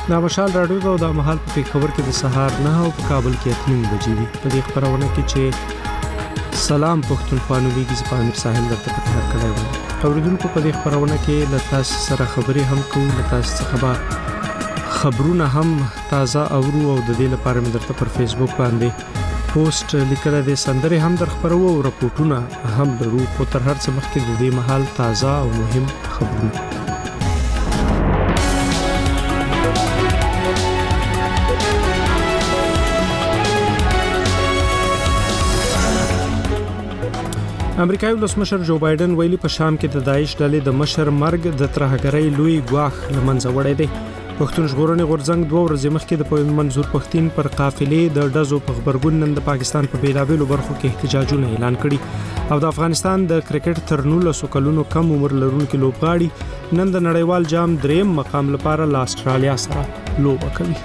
دا مشال راډیو دا د مهال په خبر کې د سهار 9 او په کابل کې 8 بجې دي. په دې خبرونه کې چې سلام پښتونخوا نومیږي زپانیر ساحل درته په هر کله وي. اوریدونکو په دې خبرونه کې له تاسو سره خبرې هم کوو، له تاسو څخه خبرونه هم تازه اورو او د دې لپاره مې درته پر فیسبوک باندې پوسټ لیکل دي، سندره هم در خبرو او راپورټونه هم لرو. خو تر هر څه مخکې د دې مهال تازه او مهم خبرونه. امریکایي ولسمشر جو بایدن ویلي په شام کې د داعش ډلې د مشر مرګ د ترهګرۍ لوی ګواښ لمنځه وړی دی. پښتون ژغورنې غورځنګ 2 ورځې مخکې د منظور پښتين پر قافلې د ډزو په خبرګون نن د پاکستان په بیلابېلو برخو کې احتجاجونه اعلان کړي او د افغانستان د کرکټ تر 19 کلونو کم عمر لرونکو لوبغاړي نن د نړیوال جام 3 مقام لپاره له استرالیا سره لوبه کوي.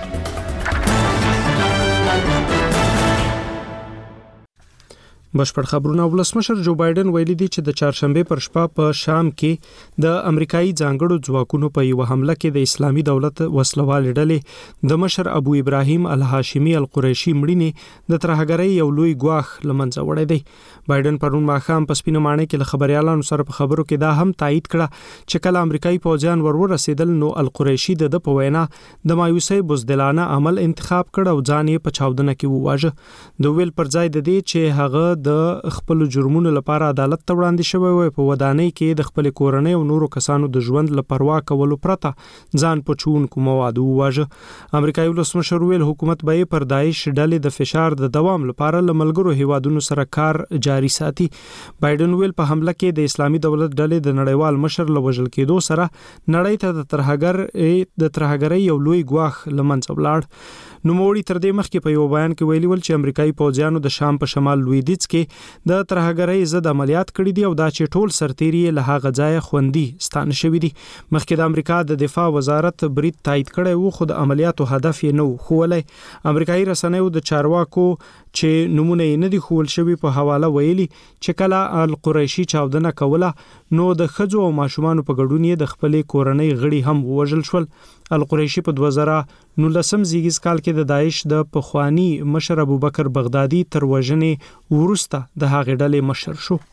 بشپړ خبرونه. ولسمشر جو بایدن ویلي دی چې د چهارشنبه پر شپه په شام کې د امریکایي ځانګړو ځواکونو په یو حمله کې د اسلامي دولت وسلوال ډلې د مشر ابو ابراهیم الهاشمي القریشي مړینې د ترهګرۍ یو لوی ګواښ لمنځه وړی دی. بایدن پرون ماښام په سپینه ماڼۍ کې له خبريالانو سره په خبرو کې دا هم تایید کړه چې کله امریکایي پوځیان ورسېدل نو القریشي د په وینا د مایوسۍ بزدلانه عمل انتخاب کړ او ځان یې په چاودنه کې وواژه. د ویل پر ځای د دې چې هغه د خپل جرمونو لپاره عدالت ته وړاندې شوی وي، په ودانۍ کې د خپل کورنۍ او نورو کسانو د ژوند لپاره پروا کولو پرته ځان په چونکو مواد وواژه. امریکایي ولسمشر ویل حکومت به پر داعش ډلې د فشار د دوام لپاره لملګرو هیوادونو سره کار جاري ساتي. بایدن ویل په حمله کې د اسلامي دولت ډلې د نړیوال مشر لوجل کېدو سره نړۍ ته د ترهګرۍ یو لوی ګواښ لمنځه ولاړ. نو موري تر دې مخکې په یو بیان کې ویلي ول چې امریکایي پوځیانو د شام په شمال لویدیځ کې د ترهګرۍ ضد عملیات کړي دي او دا چې ټول سرتیري له هغه ځای خوندي ستانه شوی دي. مخکې د امریکا د دفاع وزارت برید تایید کړی و خو د عملیاتو هدف یې نه خوولای. امریکایي رسنیو د چارواکو چې نمونه یې نه دي خول شوی په حواله ویلي چې کله القریشي چاودنه کوله نو د خځو او ماشومان په ګډون یې د خپلې کورنۍ غړي هم وژل شول. القریشي په 2019 زیږیز کال کې د داعش د پخوانی مشر ابوبکر بغدادي تر وژنې ورسته د هغې ډلې مشر شو.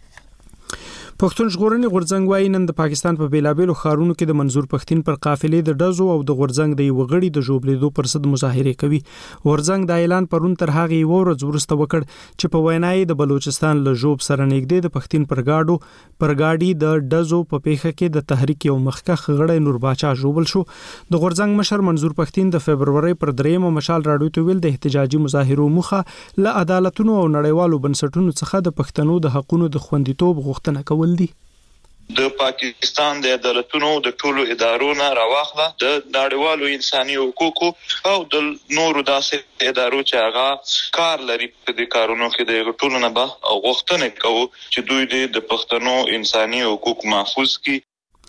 پښتون ژغورنې غورځنګ وايي نن د پاکستان په بیلابېلو ښارونو کې د منظور پښتين پر قافلې د ډزو او د غورځنګ د وغړي د جوړېدو پر ضد مظاهره کوي. غورځنګ د اعلان پرون تر هغه یو ورځ وروسته وکړ چې په وینای د بلوچستان له جوب سره نږدې د پښتين پر گاډي د ډزو په پیښه کې د تحریک یو مخکخ غړی نور باچا جوړل شو. د غورځنګ مشر منظور پښتين د فبرवरी پر 3 مشال راډیو ته ویل د احتجاجي مظاهرو مخه له عدالتونو او نړیوالو بنسټونو څخه د پښتنو د حقوقو د خوندیتوب غوښتنه کول دي. د پاکستان د عدالتونو د ټولو ادارو نه راوخله د نړیوالو انساني حقوقو او د نورو داسې ادارو چې هغه کار لري په دې کارونو کې د ټولو نه به غوښتنه کوي چې دوی د پښتنو انساني حقوق محفوظ کړي.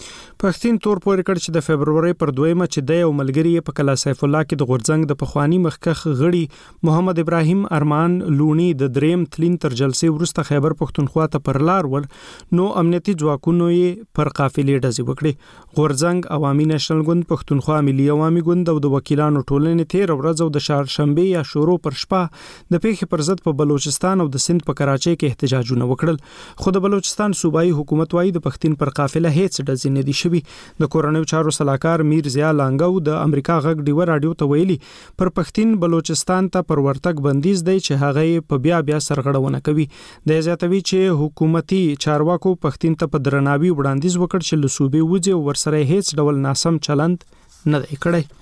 پښتين تور پورې کړ چې د فبرवरी پر 2 چې د یو ملګری په کلا سیف الله کې د غورځنګ د پخوانی مخکخ غړي محمد ابراهیم ارمان لونی د دریم تلین تر جلسې ورسته خیبر پښتونخوا ته پر لار ول نو امنیتي ځواکونو یې پر قافلې ډزې وکړي. غورځنګ عوامي نېشنل ګوند پښتونخوا ملي عوامي ګوند او د وکیلانو ټولنې تیر ورځ او د چهارشنبه یا شورو پر شپه د پیښې پر ضد په بلوچستان او د سند په کراچۍ کې احتجاجونه وکړل. خو د بلوچستان صوبایي حکومت وايي د پښتين پر قافله هیڅ ډزې نه دي. د کورنیو چارو صلاحکار میر ضیا لانګو د امریکا غږ ډیو رادیو ته ویلي پر پښتين بلوچستان ته پر ورتګ بندیز دی چې هغه په بیا سرغړونه کوي. د زیاتوي چې حکومتي چارواکو پښتين ته په درناوي وړاندیز وکړ چې له صوبې وځي او ورسره هیڅ ډول ناسم چلند نه دی کړی.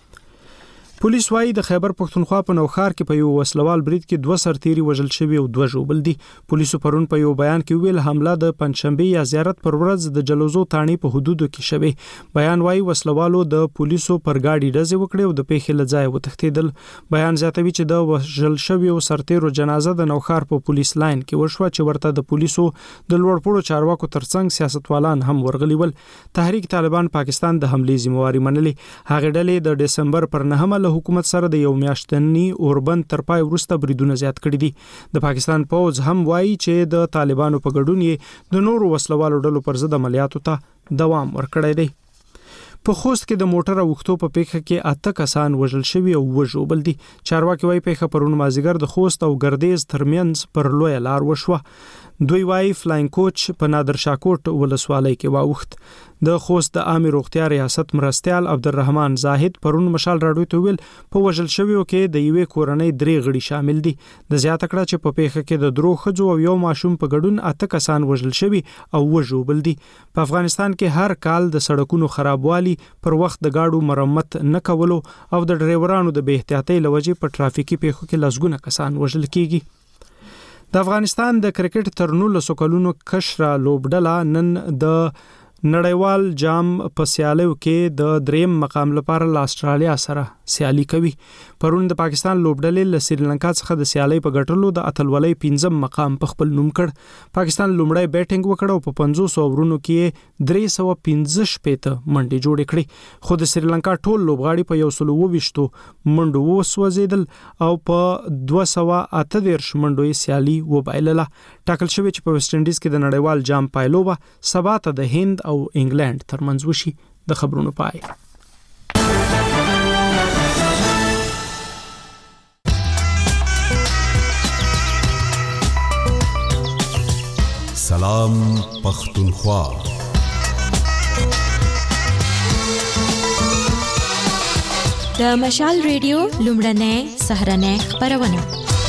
پولیس وايي د خیبر پښتونخوا په نوخار کې په یو وسلوال برید کې 2 سرتیري وژل شوي او 2 ژوبل دي. پولیسو پرون په یو بیان کې ویل حمله د پنځشنبه یا زیارت پر ورځ د جلوزو تانی په حدودو کې شوه. بیان وايي وسلوالو د پولیسو پر گاډي ډزې وکړې او د پیښې له ځای وتښتیدل. بیان زیاتوي چې د وژل شوي سرتیرو جنازه د نوخار په پولیس لاین کې وشوه چې ورته د پولیسو د لوړپوړو چارواکو ترڅنګ سیاستوالان هم ورغلي ول. تحریک طالبان پاکستان د حملې ذمہواری منلې. هغه ډلې د دسمبر پر 9 له حکومت سره د یو میاشتنی اوربند تر پای وروسته بریدونه زیات کړي دي. د پاکستان پوځ هم وایي چې د طالبانو په ګډون یې د نورو وسلوالو ډلو پر ضد عملیاتو ته دوام ورکړی دی. په خوست کې د موټر اوښتو په پیښه کې 8 کسان وژل شوي او وژوبل دي. چارواکي وايي پیښه پرون مازیګر د خوست او ګردیز ترمنځ پر لوی لار وشوه. دوی وايي فلاین کوچ په نادر شاکوټ ولسوالۍ کې واوښت. د خوست د عامه روغتیا ریاست مرستیال عبدالرحمن زاهد پرون مشال راډیو ته ویل په وژل شویو کې د یوې کورنۍ 3 غړي شامل دي. د زیاته کړه چې په پیښه کې د 3 ښځو او یو ماشوم په ګډون 8 کسان وژل شوي او وژوبل دي. په افغانستان کې هر کال د سړکونو خرابوالي پر وخت د گاډو مرمت نه کولو او د ډرایورانو د بې احتیاطۍ لوجې په ټرافیکي پیښو کې لسګونه کسان وژل کیږي. د افغانستان د کرکټ تر 19 کلونو کشره لوبډله نن د نړیوال جام په سیالیو کې د 3م مقام لپاره له استرالیا سره سیالي کوي. پرون د پاکستان لوبډلې له سریلانکا څخه د سیالي په ګټلو د اتلولۍ 5م مقام په خپل نوم کړ. پاکستان لومړی بیټینګ وکړ او په 500 اوورونو کې 315 منډې جوړې کړې، خو د سریلانکا ټول لوبغاړي په 120 منډو وسوځیدل او په 238 منډو یې سیالي وبایلله. ټاکل شوی چې په ویسټ انډیز کې د نړیوال جام پایلوبه سبا ته د هند او انګلند ترمنځ وشي. د خبرونو پای. سلام پختونخوا. د مشال ریډیو لومړنۍ سهرنۍ خبرونه.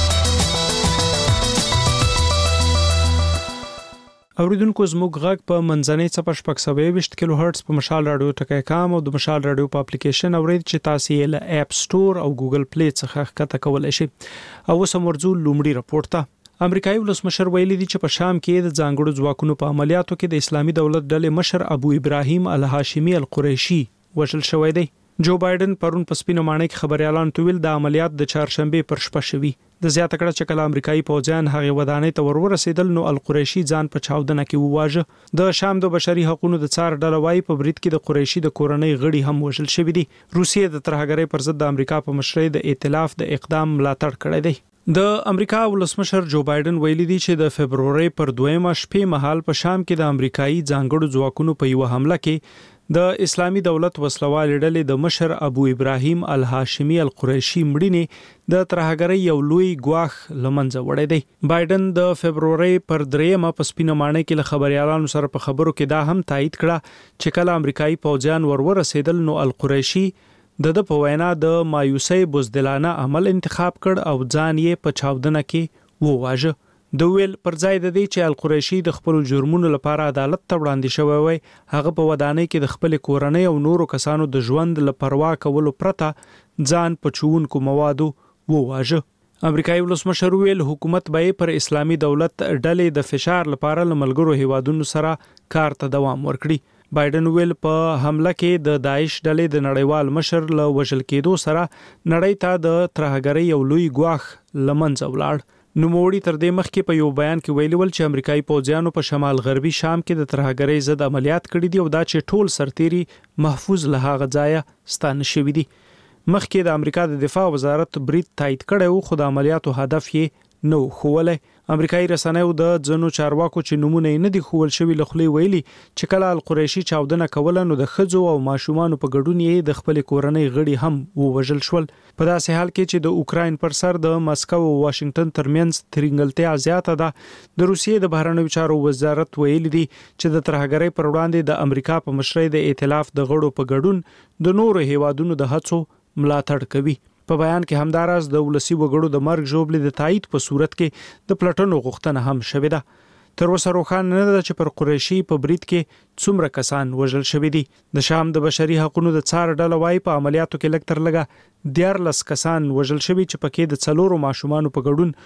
اوریدونکو زموږ غږ په منځنۍ څپه 620 کیلو هرتز په مشال رادیو ټکی کام او د مشال رادیو په اپلیکیشن اورید چې تاسو یې له اپ سٹور او ګوګل پلی څخه ښکته کولای شئ. او سمورځو لومړی راپورټ ته. امریکایي ولسمشر ویلي دی چې په شام کې د ځانګړو ځواکونو په عملیاتو کې د اسلامي دولت ډلې مشر ابو ابراهیم الهاشمي القریشي وژل شوی دی. جو بایدن پرون په سپینه ماڼۍ کې خبريالان تویل د عملیات د چهارشنبه پر شپه شوی. د زیاته کړه چې کله امریکایي پوځیان هغه ودانۍ ته ورسېدل نو القریشي ځان په چاودنه کې وواژه. د شام د بشري حقوقو د څار ډله وايي په برید کې د قریشي د کورنۍ غړي هم وژل شوی دي. روسیې د ترهګرۍ پر ضد د امریکا په مشرۍ د ائتلاف د اقدام ملاتړ کړی دی. د امریکا ولسمشر جو بایدن ویلي دی چې د فبرवरी پر 2مه شپې مهال په شام کې د امریکایي ځانګړو ځواکونو په یو حمله کې د اسلامي دولت وسلوال ډلې د مشر ابو ابراهیم الهاشمي القریشي مړینې د ترهګرۍ یو لوی ګواښ لمنځه وړی دی. بایدن د فبرवरी پر 3مه په سپینه ماڼۍ کې له خبريالانو سره په خبرو کې دا هم تایید کړه چې کله امریکایي پوځیان ورسېدل نو القریشي د په وینا د مایوسۍ بزدلانه عمل انتخاب کړ او ځان یې په چاودنه کې وواژه. د ویل پر ځای د دې چې القریشي د خپل جرمونو لپاره عدالت ته وړاندې شوی وای، هغه په ودانۍ کې د خپل کورنۍ او نورو کسانو د ژوند لپاره کولو پرته ځان په چونکو موادو وواژه. امریکایي ولسمشر ویل حکومت به پر اسلامي دولت ډلې د فشار لپاره لملګرو هیوادونو سره کار ته دوام ورکړي. بایدن ویل په حمله کې د داعش ډلې د نړیوال مشر له وژل کېدو سره نړۍ ته د ترهګرۍ یو لوی ګواښ لمنځه ولاړ. نوموړي تر دې مخکې په یو بیان کې ویلي ول چې امریکایي پوځیانو په شمال غربي شام کې د ترهګرۍ ضد عملیات کړي دي او دا چې ټول سرتيري محفوظ له هغه ځایه ستانه شوي دي. مخکې د امریکا د دفاع وزارت برید تایید کړی و خو د عملیاتو هدف یې نو خوله. امریکایي رسنیو د ځنو چارواکو چې نمونه نه دي خول شوی لخلې ویلي چې کله القریشي چاودنه کوله نو د خځو او ماشومان په ګډون یې د خپل کورنۍ غړي هم وژل شول. په داسې حال کې چې د اوکراین پر سر د مسکو او واشنگټن ترمنځ ترنګلتیا زیاته ده، د روسیې د بهرنیو چارو وزارت ویلي دی چې د ترهګرۍ پر وړاندې د امریکا په مشرۍ د ائتلاف د غړو په ګډون د نورو هیوادونو د هڅو ملاتړ کوي. په بیان کې همداراز د ولسی وګړو د مرګ ژوبلې د تایید په صورت کې د پلټنو غوښتنه هم شوې ده. تر اوسه روښانه نه ده چې پر قریشي په برید کې څومره کسان وژل شوي دي. د شام د بشري حقوقو د څار ډله وايي په عملیاتو کې لږ تر لږه 14 کسان وژل شوي چې پکې د 4 ماشومان په ګډون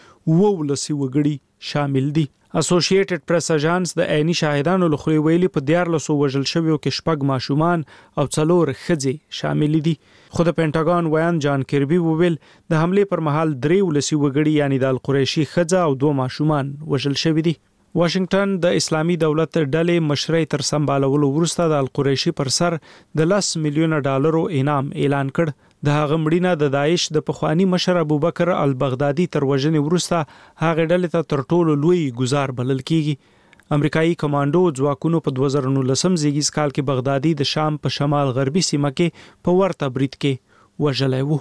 19 وګړي شامل دي. اسوسییټډ پریس اژانس د عیني شاهدانو لخوا ویلي په 14 وژل شویو کې 6 ماشومان او 4 ښځې شامل دي. خو د پینټاګون ویان جان کربي وویل د حمله پر مهال 3 وګړي یعنی د القریشي ښځه او 2 ماشومان وژل شوي دي. واشنگټن د اسلامي دولت ډلې مشرۍ تر سمبالولو وروسته د القریشي پر سر د $10 میلیون انعام اعلان کړ. د هغه مړینه د داعش د پخوانی مشر ابوبکر البغدادي تر وژنې وروسته هغه ډلې ته تر ټولو لوی ګزار بلل کیږي. امریکایي کمانډو ځواکونو په 2019 زیږیز کال کې بغدادي د شام په شمال غربي سیمه کې په ورته برید کې وژلی و.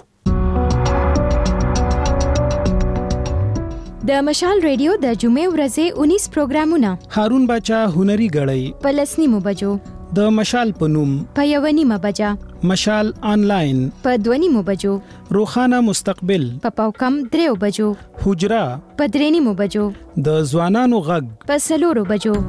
د مشال ریډیو د جمعې ورځې 19 پروګرامونه هارون باچا هنري غړی په 10 بجو د مشال په نوم په 1 بجه مشال آنلاین په 2 بجو روخانه مستقبل په پاوکم 3 بجو حجرا په 3 بجو د ځوانانو غږ په 4 بجو.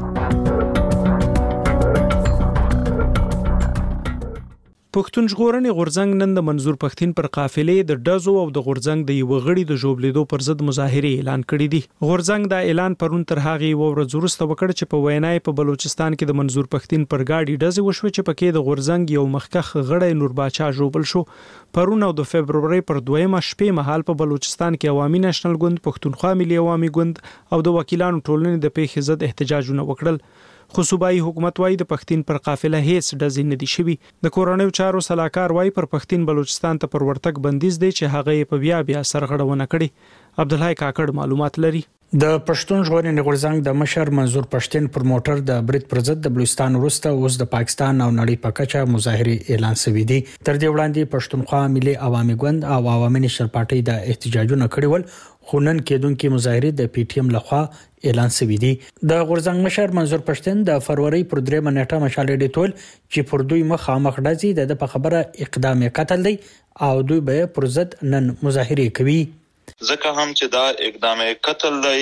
پښتون ژغورنې غورځنګ نن د منظور پښتين پر قافلې د ډزو او د غورځنګ د یو غړي د ژوبلیدو پر ضد مظاهره اعلان کړی دی. غورځنګ دا اعلان پرون تر هغه ورځ وروسته وکړ چې په وینای په بلوچستان کې د منظور پښتين پر گاډي ډزې وشو چې پکې د غورځنګ یو مخکخ غړی نور باچا ژوبل شو. پرون او د فبرवरी پر 2 شپې مهال په بلوچستان کې عوامي نېشنل ګوند، پښتونخوا ملي عوامي ګوند او د وکیلانو ټولنې د پیښې ضد احتجاجونه وکړل. خو صوبایي حکومت وايي د پښتين پر قافله هیڅ ډزې نه دي شوي. د کورونیو چارو صلاحکار وايي پر پښتين بلوچستان ته پر ورتګ بندیز دی چې هغه په بیا سرغړونه کړي. عبدالحی کاکړ معلومات لري. د پښتون ژغورنې غورځنګ د مشر منظور پښتين پر موټر د برید پر ضد د بلوچستان وروسته اوس د پاکستان او نړۍ په کچه مظاهره اعلان شوې دي. تر دې وړاندې پښتونخوا ملي عوامي ګوند او عوامي نېشنل پارټي د احتجاجونه کړي ول، خو نن کېدونکې مظاهره د پی ټی ایم لخوا اعلان شوې دي. د غورځنګ مشر منظور پښتين د فروری پر 3 نیټه مشال ډیټول چې پر دوی مخامخ ډزې د په خبره اقدام قتل دی او دوی به پر ضد نن مظاهره کوي. ځکه هم چې دا اقدام قتل دی،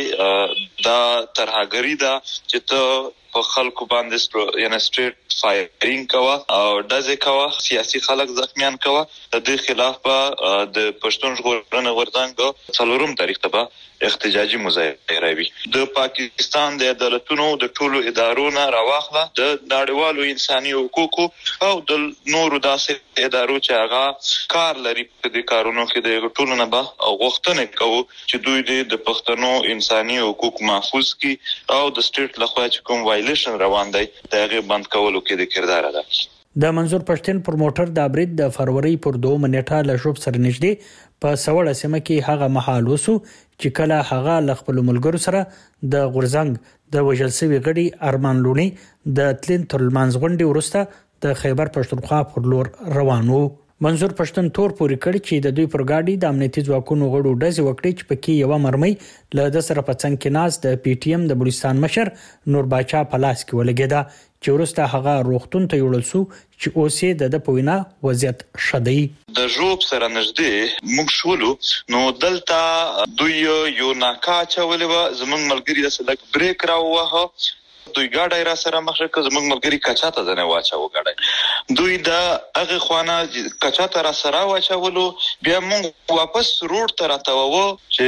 دا ترهګری ده چې ته په خلکو باندې یعنی سټریټ فایرینګ کوه او ډزې کوه، سیاسي خلک زخمیان کوه. د دې خلاف به د پښتون ژغورنې غورځنګ 4 تاریخ ته به احتجاجي مظاهره وي. د پاکستان د عدالتونو د ټولو ادارو نه راواخله د نړیوالو انساني حقوقو او د نورو داسې ادارو چې هغه کار لري په دې کارونو کې د ټولو نه به غوښتنه کوو چې دوی د پښتنو انساني حقوق محفوظ کړي او د سټیټ لخوا چې کوم وایلیشن روان دی د هغه بند کولو کې د کردار ادا کړي. د منظور پښتين پر موټر د برید د فروری پر 2 نیټه له شوب سره نږدې په سوړه سیمه کې هغه محل وسو چې کله هغه ل خپل ملګرو سره د غورځنګ د وژل شوی غړي ارمان لونی د تلین تر لمانځ غونډې وروسته د خیبر پښتونخوا پر لور روانو. منظور پښتون تور پوری کړی چې د دوی پر گاډي د امنیتي ځواکونو غړو ډزې وکړي چې پکې یو مرمۍ له د سره په څنګ کې ناز د پی ټی ایم د بلوچستان مشر نور باچا په لاس کې ولګیدا چې ورسته هغه روغتون ته یوړل شو چې اوس یې د پوینا وضعیت شدی. د ژوب سره نږدې موږ شولو نو دلته دوی یو ناکا چولې و، زمونږ ملګری د سلک بریک راووهه، دوی ګاډی را سره مخ کړ، زموږ ملګری کچا ته ځنه واچاو ګاډی، دوی د هغه خوانه کچا ته را سره واچولو، بیا موږ واپس روډ ته راتاوو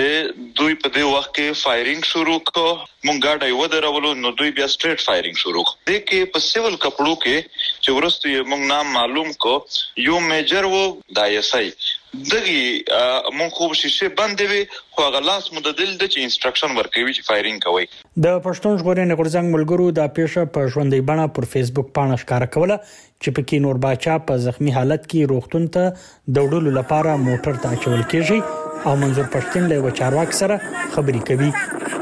چې دوی په دې وخت کې فایرینګ شروع کړ، موږ ګاډی ودرولو نو دوی بیا سټریټ فایرینګ شروع کړ. دې کې په سیول کپړو کې چې ورسته موږ نام معلوم کو یو میجر وو د ایس آی دغه مون خو شیشه بندې وي خو غلاس مددل د چ انسترکشن ورکوي چې فایرینګ کوي. د پښتون ژغورنې غورځنګ ملګرو د پیښه په ژوندۍ بڼه پر فیسبوک پاڼه ښکاره کوله چې پکې نور باچا په زخمی حالت کې روغتون ته د وړلو لپاره موټر ته اچول کېږي او منظور پښتين له چارواکي سره خبرې کوي.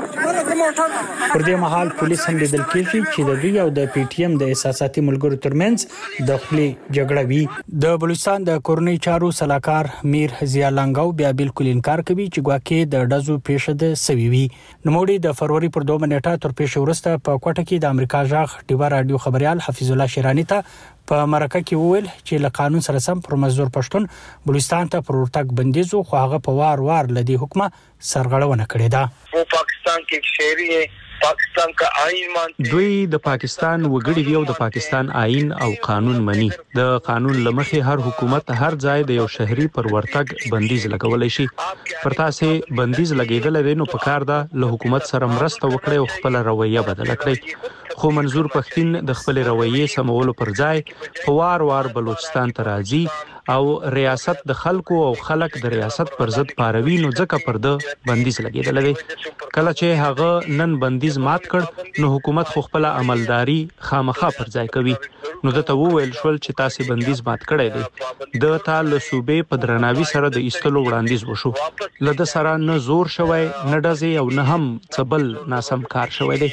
پر دې مهال پولیس هم لیدل کېږي چې د دوی او د پی ټی ایم د اساساتي ملګرو ترمنځ د خپل جګړه وی. د بلوچستان د کورنۍ چارو صلاحکار میر ضیا لنګاو بیا بالکل انکار کوي چې ګواکې د ډزو پیښه د سوي وی. نوموړي د فروری پر 2 نیټه تر پیښه ورسته په کوټه کې د امریکا ژغ ډیوا رادیو خبريال حفیظ الله شیرانی ته په مرکه کې وویل چې له قانون سره سم پر منظور پښتون بلوچستان ته پر ورتګ بندیزو خو هغه په وار لدی حکومت سرغړونه کړې ده. پاکستان کې شهري پاکستان کا آئین مانته، دوی د پاکستان وګړي دی او د پاکستان آئین او قانون مني. د قانون لمخې هر حکومت هر ځای د یو شهري پر ورتګ بندیز لګولای شي. پر تاسې بندیز لګیدل دی نو پکار ده له حکومت سره مرسته وکړي او خپل رویه بدل کړي. خو منظور پښتين د خپل رویه سمولو پر ځای په وار بلوچستان ته راځي او ریاست د خلکو او خلک د ریاست پر ضد پاروي نو ځکه پر د بندیز لګیدل دی. کله چې هغه نن بندیز مات کړ نو حکومت خو خپل عملداري خامخا پر ځای کوي. نو د ته وویل شول چې تاسو بندیز مات کړی دی. د تال صوبې په درناوي سره د ایستلو وړاندیز وشو. لده سره نه زور شوی نه ډزې او نه هم څبل ناسم کار شوی دی.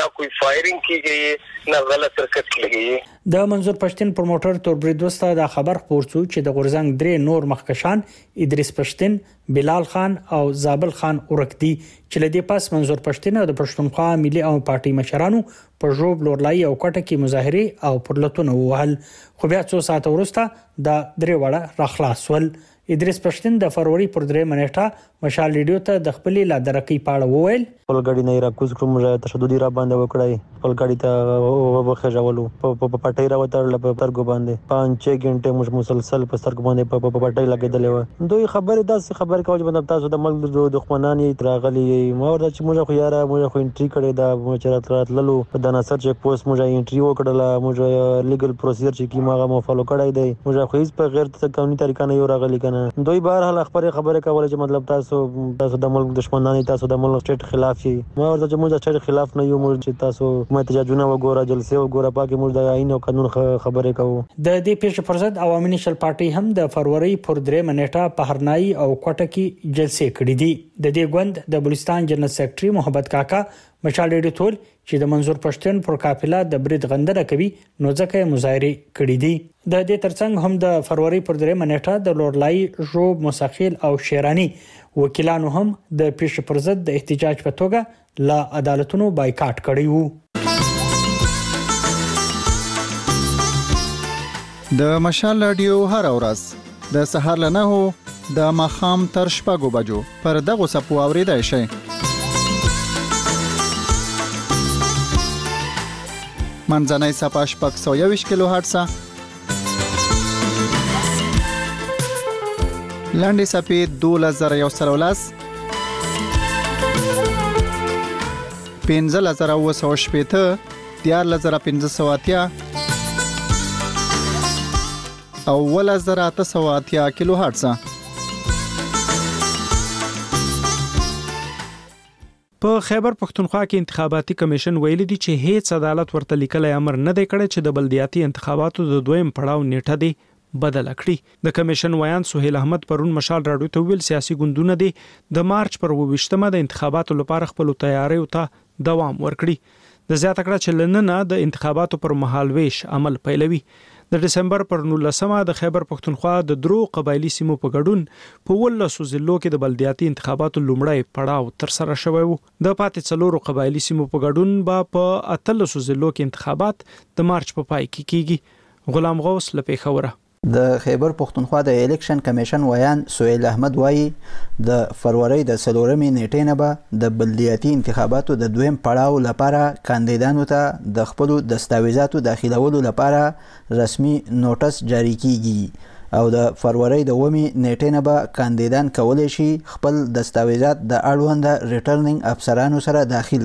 ना कोई फायरिंग की गई है ना गलत हरकत की गई है. د منظور پښتين پروموټر توربرید وسته دا خبر خبر شو چې د غورزنګ درې نور مخکشان ادریس پښتين، بلال خان او زابل خان ورکدي چې لدی پاس منظور پښتين او د پښتونخوا ملي او پارټي مشرانو په جوب لورلای او کوټه کې مظاهره او پرلتون وهل. خو بیا 2 ساعت وروسته دا درې وړه راخلاص ول. ادریس پښتين د فروری پر 3 منېټه مشال ریډیو ته د خپل لادرکی پاړه وویل خپل غاډي نه راکوز کوم تشدد را باندې وکړای خپل غاډي ته وخښولو په پټای راوتل په ترګو باندې 5-6 غنټه مش مسلسل په سترګو باندې په پټای لګیدل و. دوی خبره داسې خبر کوي چې تاسو د ملک د دښمنان راغلي ما ورته چې موږ خو یاره موږ خو انټری کړی دا موږ راتللو په دناصر چک پوسټ موږ انټری وکړله موږ لیګل پروسیجر چې کی ماغه مو فالو کړی دی موږ خو هیڅ په غیر قانوني طریقه نه یو راغلي کنه. دوی بهر حال خبره کوله چې مطلب تاسو د ملک دښمنان تاسو د ملک سټیټ خلاف شي ما ورته چې موږ د سټیټ خلاف نه یو موږ چې تاسو احتجاجونه وګوره جلسه وګوره پاکي موږ د آئین او قانون خبره کوو. د دې پیښې پر ضد عوامي نشل پارټي هم د فروری پر 3 منېټه په هرنای او کوټه کې جلسې کړې دي. د دې غوند د بلوچستان جنرال سیکریټري محمد کاکا مشال ډېر ټول چې د منظور پښتون پر قافله د برید غندنه کوي نو ځکه مظاهره کړې دي. د دې ترڅنګ هم د فروری پر 3 منېټه د لورلای جوب مساخیل او شیرانی وکیلانو هم د پیښې پر ضد د احتجاج په توګه لا عدالتونو بایکاټ کړی وو. د مشال رادیو هر ورځ د سهار له 9 د ماخام تر 6 بجو پر دغه سپو اوریدای شي. منځنۍ صفحه 621 کیلو هرتز لاندې صفحه 2113 15980 14580 او 1880 کیلو هرتز. په خیبر پښتونخوا کې انتخاباتي کمیشن ویلي دی چې هیڅ عدالت ورته لیکلي امر نه دی کړی چې د بلدیاتي انتخاباتو د دویم پړاو نیټه دی بدل کړي. د کمیشن ویان سہیل احمد پرون مشال راډیو ته ویل سیاسي ګوندونه دي د مارچ پر 28مه د انتخاباتو لپاره خپل تیاریو ته دوام ورکړي. د زیاته کړه چې لننه د انتخاباتو پر مهال ویش عمل پیلوي. د دسمبر پر 19مه د خیبر پښتونخوا د درو قبایلی سیمو په ګډون په 18 ضلعو کې د بلدیاتي انتخاباتو لومړی پړاو تر سره شوی وو. د پاتې څلورو قبایلی سیمو په ګډون په 18 ضلعو کې انتخابات د مارچ په پای کې کیږي. غلام غوث له پیښوره. د خیبر پښتونخوا د الیکشن کمیشن ویان سہیل احمد وایي د فروری د 4 نیټې نه به د بلدیاتي انتخاباتو د دویم پړاو لپاره کاندیدانو ته د خپل دستاویزاتو داخلولو لپاره رسمي نوټس جاری کیږي او د فروری د 9 نیټې نه به کاندیدان کولی شي خپل دستاویزات د اړوند ریټرنینګ افسرانو سره داخل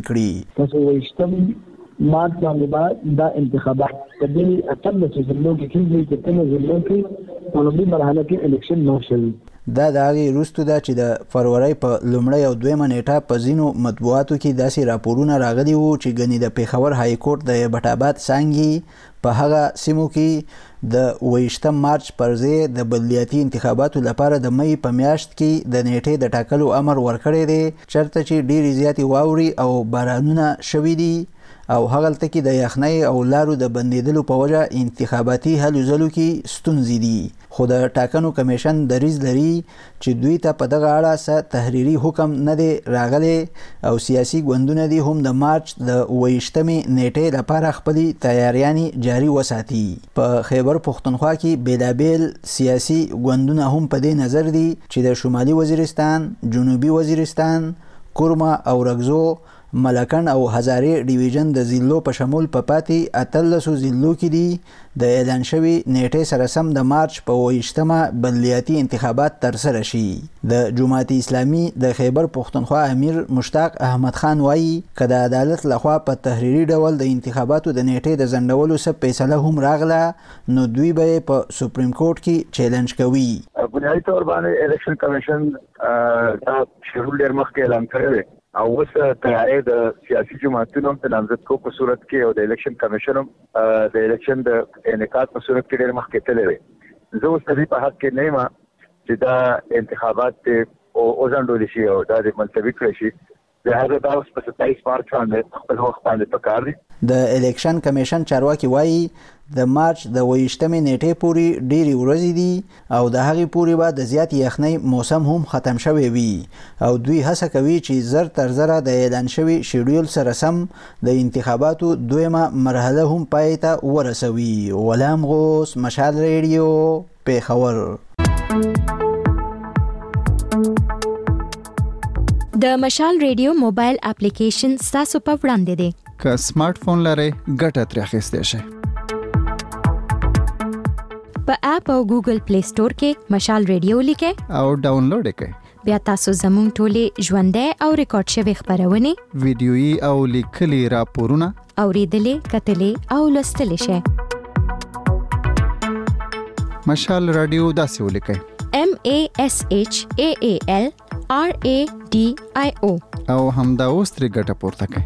کړي. مارچ باندې بعد دا انتخابات په دې اتل چې زموږ کې کېږي چې زموږ کې په لومړي مرحله کې الیکشن نه شوي. دا د هغې وروسته ده چې د فروری په لومړۍ او دویمه نیټه په ځینو مطبوعاتو کې داسې راپورونه راغلي وو چې ګنې د پیښور های کورټ د بټاباد څانګې په هغه سیمو کې د 28 مارچ پر ځای د بلدیاتي انتخاباتو لپاره د مئی په میاشت کې د نیټې د ټاکلو امر ورکړی دی چېرته چې ډېرې زیاتې واورې او بارانونه شوي دي او هغلته کې د یخنۍ او لارو د بندیدلو په وجه انتخاباتي هلو ځلو کې ستونزې دي. خو د ټاکنو کمیشن دریځ لري چې دوی ته په دغه اړه څه تحریري حکم نه دی راغلی او سیاسي ګوندونه دي هم د مارچ د 28مې نیټې لپاره خپلې تیاریانې جاري وساتي. په خیبر پښتونخوا کې بیلابیل سیاسي ګوندونه هم په دې نظر دي چې د شمالي وزیرستان، جنوبي وزیرستان، کورما او رګزو، ملکن او هزاري ډیویژن د ضلعو په شمول په پاتې 18 ضلعو کې دي د اعلان شوي نیټې سره سم د مارچ په 28مه بلدیاتي انتخابات ترسره شي. د جماعت اسلامي د خیبر پښتونخوا امیر مشتاق احمد خان وایي که د عدالت لخوا په تحریري ډول د انتخاباتو د نیټې د ځنډولو څه فیصله هم راغله نو دوی به په سپریم کورټ کې چیلنج کوي. بنیادي تور باندې الیکشن کمیشن دا شیډول ډیر مخکې اعلان کړی دی او اوس تیاری د سیاسي جماعتونو د نامزدګۍ په صورت کې او د الیکشن کمیشن د الیکشن د انعقاد په صورت کې ډېر مخکې تللی دی. زه اوس د دې په حق کې نه یم چې دا انتخابات او ځنډول شي او دا د ملتوي کړی شي. د هغه د 27 مارچ باندې خپل وخت باندې پکار دي. د الیکشن کمیشن چارواکي وایي د مارچ د 28مې نیټې پورې ډېری ورځې دي او د هغې پورې به د زیات یخنۍ موسم هم ختم شوی وي او دوی هڅه کوي چې زر تر زره د اعلان شوي شیډول سره سم د انتخاباتو دویمه مرحله هم پای ته ورسوي. غلام غوث، مشال ریډیو، پیښور. د مشال ریډیو موبایل اپلیکیشن ستاسو په وړاندې دی. که سمارټ فون لرئ ګټه ترې اخیستی شئ. په اپ او ګوګل پلی سٹور کې مشال ریډیو لیکئ او ډاونلوډ یې کړئ. بیا تاسو زموږ ټولې ژوندۍ او ریکارډ شوي خپرونې، ویډیويي او لیکلي راپورونه اورېدلې، کتلې او لوستلی شئ. مشال رادیو داسې ولیکئ: MASHAAL RADIO او همدا اوس ترې ګټه پورته کړئ.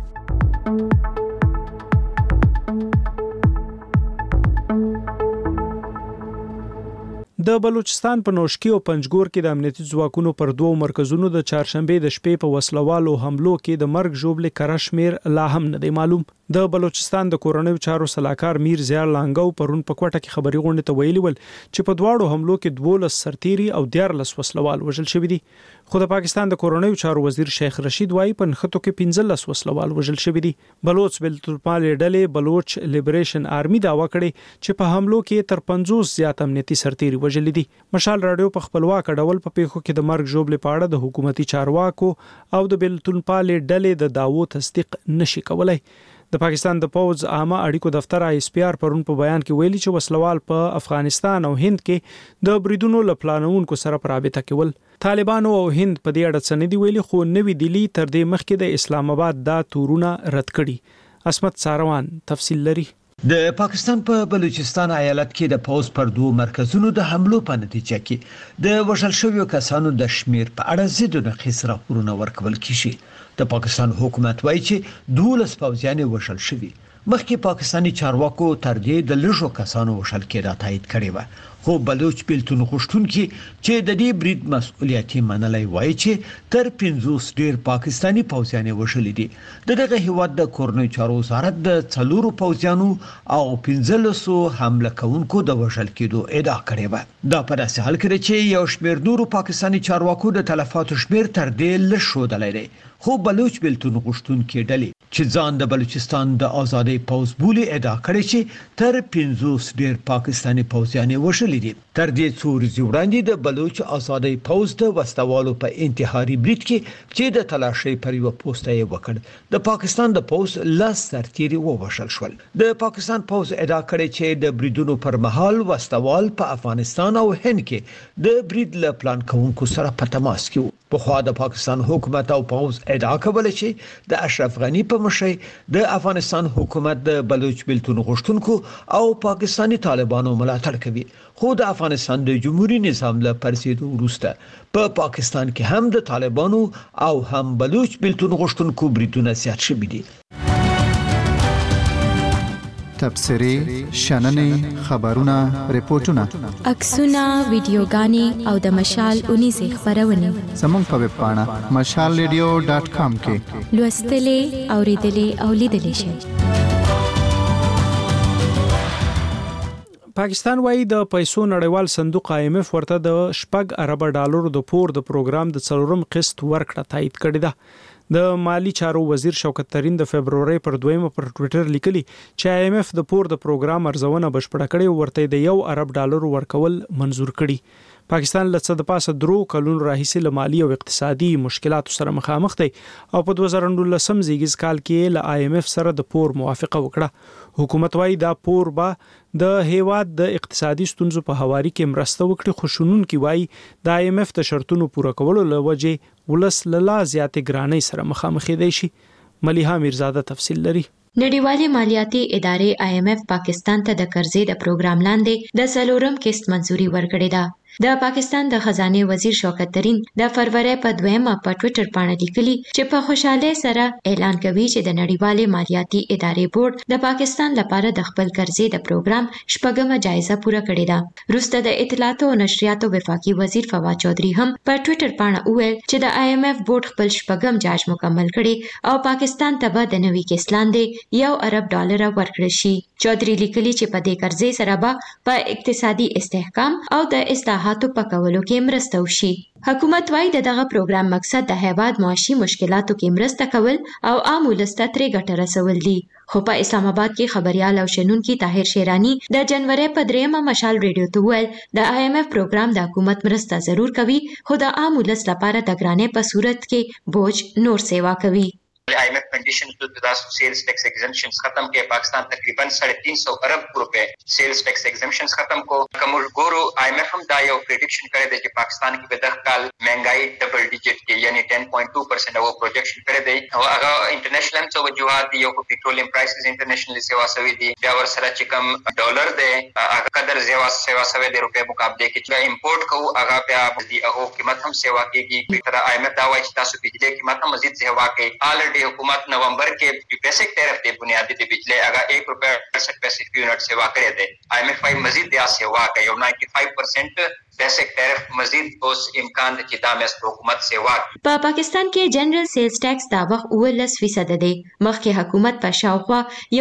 د بلوچستان په نوشکی او پنجګور کې د امنیتي ځواکونو پر دوو مرکزونو د چهارشنبه د شپې په وسلوالو حملو کې د مرګ ژوبلې کره شمیر لا هم نه دی معلوم. د بلوچستان د کورنیو چارو سلاکار میر زیار لانګو پرون په کوټه کې خبري غونډه ته ویلي ول چې په دواړو حملو کې 12 سرتيري او 14 وسلوال وژل شوی دي. خو د پاکستان د کورنیو چارو وزیر شیخ رشید وايي په نخټو کې 15 وسلوال وژل شوی دي. بلوچ بلتلپال ډلې بلوچ لیبریشن آرمي داوا کړې چې په حملو کې تر 50 زیات امنیتي سرتيري وژل دي. مشال رادیو په خپلواک ډول په پیښو کې د مرګ ژوبلې په اړه د حکومتي چارواکو او د بلتلپال ډلې د داوو تصدیق نشي کولای. د پاکستان د پوز عامه اړیکو دفتر ISPR پرون په بیان کې ویلي چې وسلوال په افغانستان او هند کې د بریدونو لپلانونکو سره په رابطه کې ول. طالبانو او هند په دې اړه څه نه دی ویلي، خو نوې دلی تر دې مخکې د اسلام آباد دا تورونه رد کړي. اسمت ساروان تفصیل لري. د پاکستان په بلوچستان ایالت کې د پوز پر دوه مرکزونو د حملو په نتیجه کې د وژل شویو کسانو د شمیر په اړه زیاتونه خسر راپورونه ورکول کیږي. د پاکستان حکومت وایي چې 12 پوځیان وژل شوي. مخکې پاکستانی چارواکو تر دې د لږو کسانو وژل کېدا تایید کړی و، خو بلوچ بیلتون غوښتونکي چې د دې برید مسؤلیت منلای وایي چې تر 50 ډیر پاکستانی پوځیان وژل دي. دغه هیواد د کورنیو چارو وزارت د 4 پوځیانو او 15 حمله کوونکو د وژل کېدو ادعا کړې و. دا په داسې حال کې چې یو شمېر نورو پاکستانی چارواکو د تلفاتو شمېر تر دې لږ ښودلی دی. خو بلوچ بیلتون غوښتونکي ډلې چې ځان د بلوچستان د آزادۍ پوځ بولي ادعا کړې چې تر 50 ډیر پاکستانی پوځیان وژل دي. تر دې څو ورځې وړاندې د بلوچ آزادۍ پوځ د وسوالو په انتحاري برید کې چې د تلاشۍ پر یو پوسټ یې وکړ د پاکستان د پوځ لاس سرتیري ووژل شول. د پاکستان پوځ ادعا کړې چې د بریدونو پر مهال وسوال په افغانستان او هند کې د برید له پلان کوونکو سره په تماس کې وو. پخوا د پاکستان حکومت او پوځ ادعا کوله چې د اشرف غنی په مشرۍ د افغانستان حکومت د بلوچ بیلتون غوښتونکو او پاکستانی طالبانو ملاتړ کوي. خو د افغانستان د جمهوریت نظام له پرسیدو وروسته په پاکستان کې هم د طالبانو او هم بلوچ بیلتون غوښتونکو بریدونه زیات شوي دي. تبصرې، شننې، خبرونه، ریپورتونه، عکسونه، ویډیوګانې او د مشال اونیزې خپرونې زموږ په ویب پاڼه mashalradio.com کې لوستلې، اوریدلې او لیدلې شئ. پاکستان وايي د پیسو نړیوال صندوق IMF ورته د 6 ارب ډالرو د پور د پروګرام د 4م قسط ورکړه تایید کړې ده. د مالی چارو وزیر شوکت ترين د فبرवरी پر 2 پر ټوئیټر لیکلي چې IMF د پور د پروګرام ارزونه بشپړه کړې او ورته د 1 ارب ډالر ورکول منزور کړي. پاکستان له څه د پاسه درو کلونو راهیسې له مالی او اقتصادي مشکلاتو سره مخامخ دی او په 2019 زیږیز کال کې له IMF سره د پور موافقه وکړه. حکومت وايي دا پور به د هیواد د اقتصادي ستونزو په هواري کې مرسته وکړي، خو شنونکي وايي د IMF د شرطونو پوره کولو له وجې ولس لا زیاتې ګرانۍ سره مخامخ دی شي. ملیحه میرزاده تفصیل لري. نړیوالې مالیاتي ادارې IMF پاکستان ته د قرضې د پروګرام لاندې د 4م قسط منزوري ورکړې ده. د پاکستان د خزانه وزیر شوکت ترين د فروری په 2 په ټوئیټر باندې لیکلي چې په خوشاله سره اعلان کوي چې د نړیوالې مالیاتي ادارې بورډ د پاکستان لپاره د خپل قرضې د پروګرام شپږمه جایزه پوره کړې ده. وروسته د اطلاعات او نشریاتو وفاقي وزیر فواد چودھری هم په ټوئیټر باندې وویل چې د IMF بورډ خپل شپږم جاج مکمل کړي او پاکستان ته به د نوي کیس لاندې $1 ارب ورکړل شي. چودھری لیکلي چې په دې قرضې سره به په اقتصادي استحکام او د اصلاحاتو په کولو کې مرسته وشي. حکومت وايي دغه پروګرام مقصد د هیواد معاشي مشکلاتو کې مرسته کول او عام ولس ته ترې ګټه رسول دي. خو په اسلام آباد کې خبريال او شنونکي طاهر شیرانی د جنوري په 3 مشال ریډیو ته ویل د IMF پروګرام د حکومت مرسته ضرور کوي خو د عام ولس لپاره د ګرانې په صورت کې بوج نور سیوا کوي. IMF कंडीशन तो 10 सेल्स टैक्स एग्जेम्पशंस खत्म के पाकिस्तान तकरीबन 350 अरब रुपए सेल्स टैक्स एग्जेम्पशंस खत्म को कमल गोरो IMF हम दायो प्रेडिक्शन करे दे कि पाकिस्तान की बेदखल महंगाई डबल डिजिट के यानी 10.2% वो प्रोजेक्शन करे दे अगर इंटरनेशनल तो वजूहात यो को पेट्रोलियम प्राइसेस इंटरनेशनली सेवा सवी दी यावर सरा चिकम डॉलर दे अगर कदर सेवा सवे दे रुपए मुकाबले के जो इंपोर्ट को अगर पे आप दी अहो कीमत हम सेवा की तरह IMF दावा इस्ता सु बिजली कीमत हम मजीद सेवा के ऑलरेडी हुकूमत नवंबर के बेसिक टैरिफ दे बुनियादी दे बिजली अगर ₹1.68 यूनिट सेवा करे दे IMF मजीद दिया सेवा का 95% बेसिक टैरिफ मजीद उस इम्कान की दामस हुकूमत सेवा په پاکستان کې جنرال سیلز ټیکس دا وخت 19% دی. مخکې حکومت په شاوخوا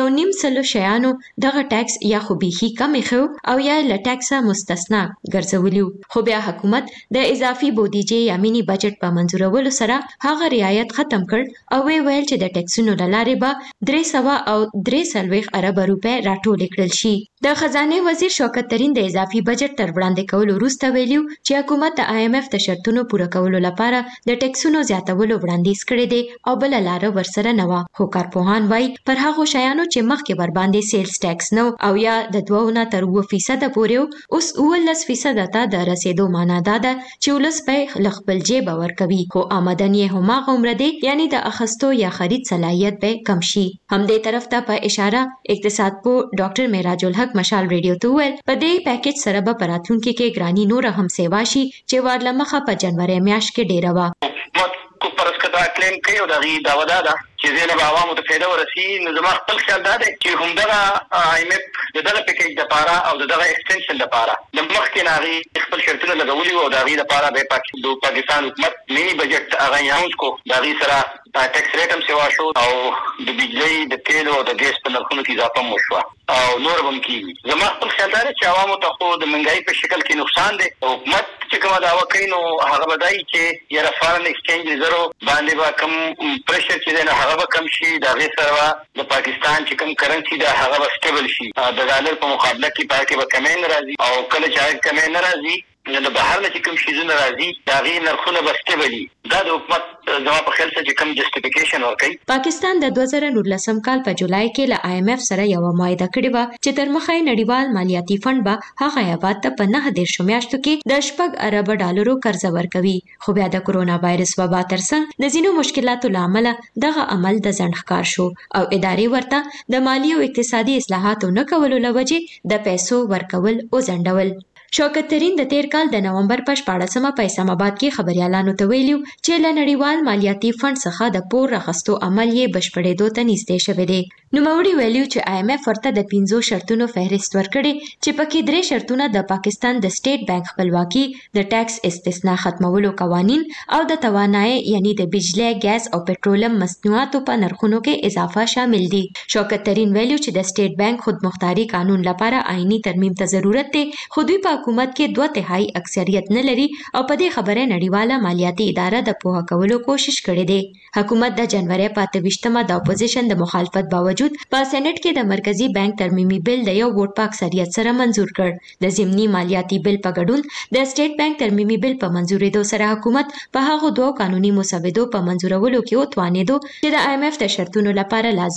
1.5 شیانو دغه ټیکس یا خو بيخي کم خو او یا ل ټیکسه مستثنا ګرځولیو. خو بیا حکومت د اضافي بودیجې یا مینی بجټ په منزورولو سره هغه رعایت ختم کړ او ویل چې د ټیکسونو لاره به 300 او 340 ارب روپے راټول کړل شي. د خزانه وزیر شوکت ترين د اضافي بجټ تر وړاندې کولو وروسته ویلو چې حکومت د IMF د شرطونو پوره کولو لپاره د ټیکسونو زیاتولو وړاندیز کړی دی او بل لار ورسره نه و. خو کارپوهان وایي پر هغه شیانو چې مخکې ور باندې سیلز ټیکس نو او یا د 2 نه تر 9% پورې اوس 19% ته د رسیدو معنا ده چې ولس په خپل جیب ورکوي خو آمدنی هم عمر دی یعنی د اخستو یا خرید صلاحیت به کم شي. هم دې طرف ته په اشاره اقتصاد پو ډاکټر معراج الحق مشال ریډیو ته ویل په دې پیکیج سره به پراتونکو کې ګرانی نور هم سیوا شي چې ورلمخه په جنوري میاشت کې ډیره وا کو پرسکتا کلیم کوي او دغه داوا ده چې زه له عوامو ته فایده ورسي نو زما خپل خیال ده چې همدغه IMF دغه پیکیج د پاره او دغه ایکستنشن د پاره د مخکې ناغي خپل شرطونه لګولي او دغه د پاره به پاکستان حکومت مینی بجټ هغه یانس کو دغه سره ټیکس ریټ هم سیوا شو او د بجلی د تیل او د ګیس په نرخونو کې اضافه مو شو او نور هم کیږي. زما خپل خیال ده چې عوامو ته خو د منګای په شکل کې نقصان دی. حکومت چې کومه داوا کوي نو هغه بدای چې یاره فارن ایکسچینج ریزرو باندې با کم پرشر چې نه هغه کم شي دا غي سره د پاکستان چې کم کرنسی دا هغه سټیبل شي د ډالر په مقابله کې پاتې به کمې ناراضي او کله چې کمې ناراضي نو د بهر نه چې کوم شیزونه راځي دا غي نرخونه بستبلی دا د حکومت زما په خیال چې کوم جسټیفیکیشن ورکړي. پاکستان د 2019 کال په جولای کې له IMF سره یو معاهده کړې و چې تر مخه نړیوال مالیاتي فند به هغه هیواد ته په 9 میاشتو کې د $6 ارب قرض ورکوي. خو بیا د کورونا وایرس وبا ترڅنګ د ځینو مشکلاتو لامل دغه عمل د ځنډ ښکار شو او ادارې ورته د مالی او اقتصادي اصلاحاتو نه کولو لوجې د پیسو ورکول او ځنډول. شوکت ترين د تیر کال د نومبر په 14مه په اسلام آباد کې خبريالانو ته ویلو چې له نړیوال مالیاتي فند څخه د پور راخستو عمل یې بشپړېدو ته نږدې شوی دی. نوموړي ویلو چې IMF ورته د 15 شرطونو فهرست ورکړي چې پکې 3 شرطونه د پاکستان د سټیټ بانک خپلواکي، د ټیکس استثناء ختمولو قوانین او د توانایي یعنی د بجلی، ګاز او پټرولیم مصنوعاتو په نرخونو کې اضافه شامل دي. شوکت ترين ویلو چې د سټیټ بانک خودمختاري قانون لپاره آئینی ترمیم ته ضرورت دی خو دوی په حکومت کې 2/3 اکثریت نه لري او په دې خبره نړیواله مالیاتي اداره د پوهه کولو کوشش کړې ده. حکومت د جنوري په 28مه د اپوزیشن د مخالفت باوجود په سېنات کې د مرکزی بانک ترمیمي بل د یو ووټ په اکثریت سره منزور کړ. د ضمني مالیاتي بل په ګډون د سټیټ بانک ترمیمي بل په منزورېدو سره حکومت په هغه دوه قانوني مسودو په منزورولو کې وتوانېدو چې د IMF د شرطونو لپاره لازمي و.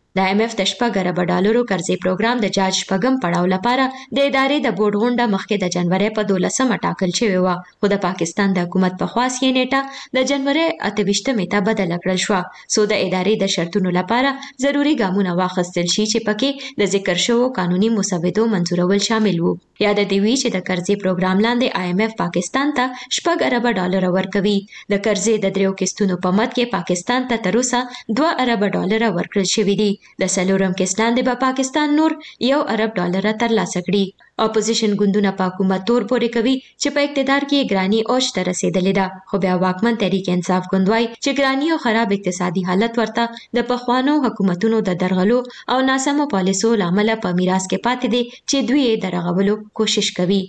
د IMF د $10 قرضې پروګرام د جاج شپږم پړاو لپاره د ادارې د بورډ غونډه مخکې د جنوري په 12 ټاکل شوې و، خو د پاکستان د حکومت په خواست یې نیټه د جنوري 28 ته بدل کړل شو، سو د ادارې د شرطونو لپاره ضروری ګامونه واخیستل شي چې پکې د ذکر شوو قانوني مسودو منظورول شامل وو. یاد دی وی چې د قرضې پروګرام لاندې IMF پاکستان ته $10 ورکوي. د قرضې د دریو قسطونو په مد کې پاکستان ته تر اوسه $2 ورکړل شوي دي. د څلورم قسط لاندې به پاکستان نور $1 ترلاسه کړي. اپوزیشن ګوندونه په حکومت تور پورې کوي چې په اقتدار کې ګرانی اوج ته رسیدلې ده، خو بیا واکمن تحریک انصاف ګوند وايي چې ګرانی او خراب اقتصادي حالت ورته د پخوانو حکومتونو د درغلو او ناسمو پالیسو لامل په میراث کې پاتې دي چې دوی یې درغولو کوشش کوي.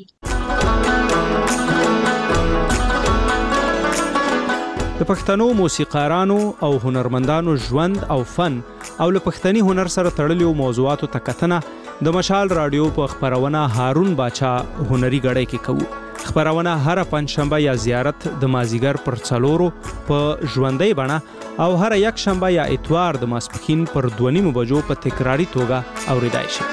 د پښتنو موسیقارانو او هنرمندانو ژوند او فن او له پښتني هنر سره تړلو موضوعاتو ته کتنه د مشال رادیو په خبرونه هارون باچا هنري غړی کې کوو. خبرونه هر پنځشنبه یا زیارت د مازیګر پر 4 په ژوندۍ بڼه او هر یک شنبه یا اتوار د ماسپښین پر 2:30 بجو په تکراری توګه اوریدای شي.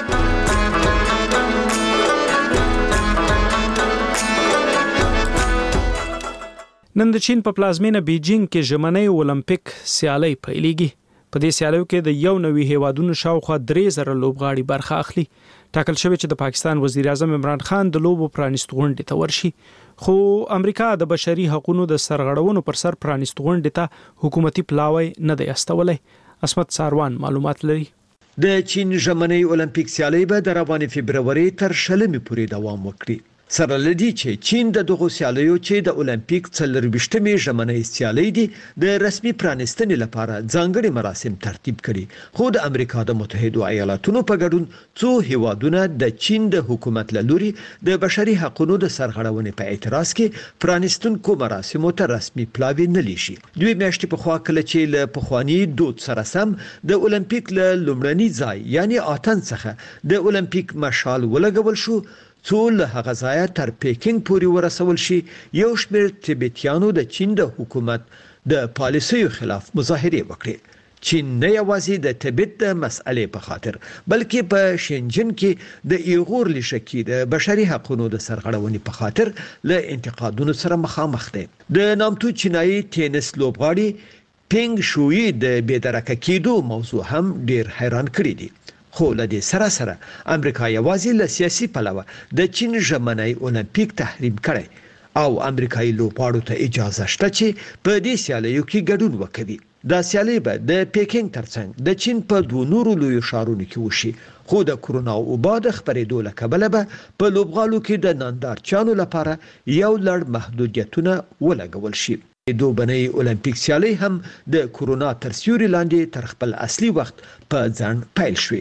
نن د چین په پلازمینه بیجینګ کې ژمنۍ اولمپیک سیالۍ پیلېږي. په دې سیالیو کې د یو نوي هیوادونو شاوخوا 3000 لوبغاړي برخه اخلي. ټاکل شوی چې د پاکستان وزیر اعظم عمران خان د لوبو پرانیست غونډې ته ورشي، خو امریکا د بشري حقوقو د سرغړونو پر سر پرانیست غونډې ته حکومتي پلاوی نه دی استولای. اسمت ساروان معلومات لري. د چین ژمنۍ اولمپیک سیالۍ به د روانې فبرवरी تر 20 پورې دوام وکړي. سره لدی چې چین د دغه سیالیو چې د اولمپیک 24مې ژمنۍ سیالۍ دي د رسمي پرانیستنې لپاره ځانګړي مراسم ترتیب کړي، خو د امریکا د متحده ایالاتونو په ګډون څو هیوادونه د چین د حکومت له لوري د بشري حقوقو د سرغړونې په اعتراض کې پرانیستونکو مراسمو ته رسمي پلاوی نه لیشي. دوی میاشتې په خوا کله چې له پخوانی دود سره سم د اولمپیک له لومړني ځای یعنی آتن څخه د اولمپیک مشال ولګول شو، څو له هغه ځایه تر پیکینګ پورې ورسول شي. یو شمېر تبتیانو د چین د حکومت د پالیسیو خلاف مظاهره وکړې. چین نه یوازې د تبت د مسئلې په خاطر بلکې په شنجن کې د ایغور لشکې د بشري حقوقو د سرغړونې په خاطر له انتقادونو سره مخامخ دی. د نامتو چینایي ټینس لوبغاړي پینګ شوی د بېدرکه کېدو موضوع هم ډیر حیران کړی دی. خو له دې سره سره امریکا یوازې له سیاسي پلوه د چین ژمنۍ اولمپیک تحریم کړي او امریکایي لوبغاړو ته اجازه شته چې په دې سیالیو کې ګډون وکړي. دا سیالي به د پیکینګ ترڅنګ د چین په 2 نورو لویو ښارونو کې وشي، خو د کرونا وبا د خپرېدو له کبله به په لوبغالو کې د نندارچیانو لپاره یو لړ محدودیتونه ولګول شي. دوبنۍ اولمپیک سیالي هم د کرونا تر سیوري لاندې تر خپل اصلي وخت په ځان پیل شوې.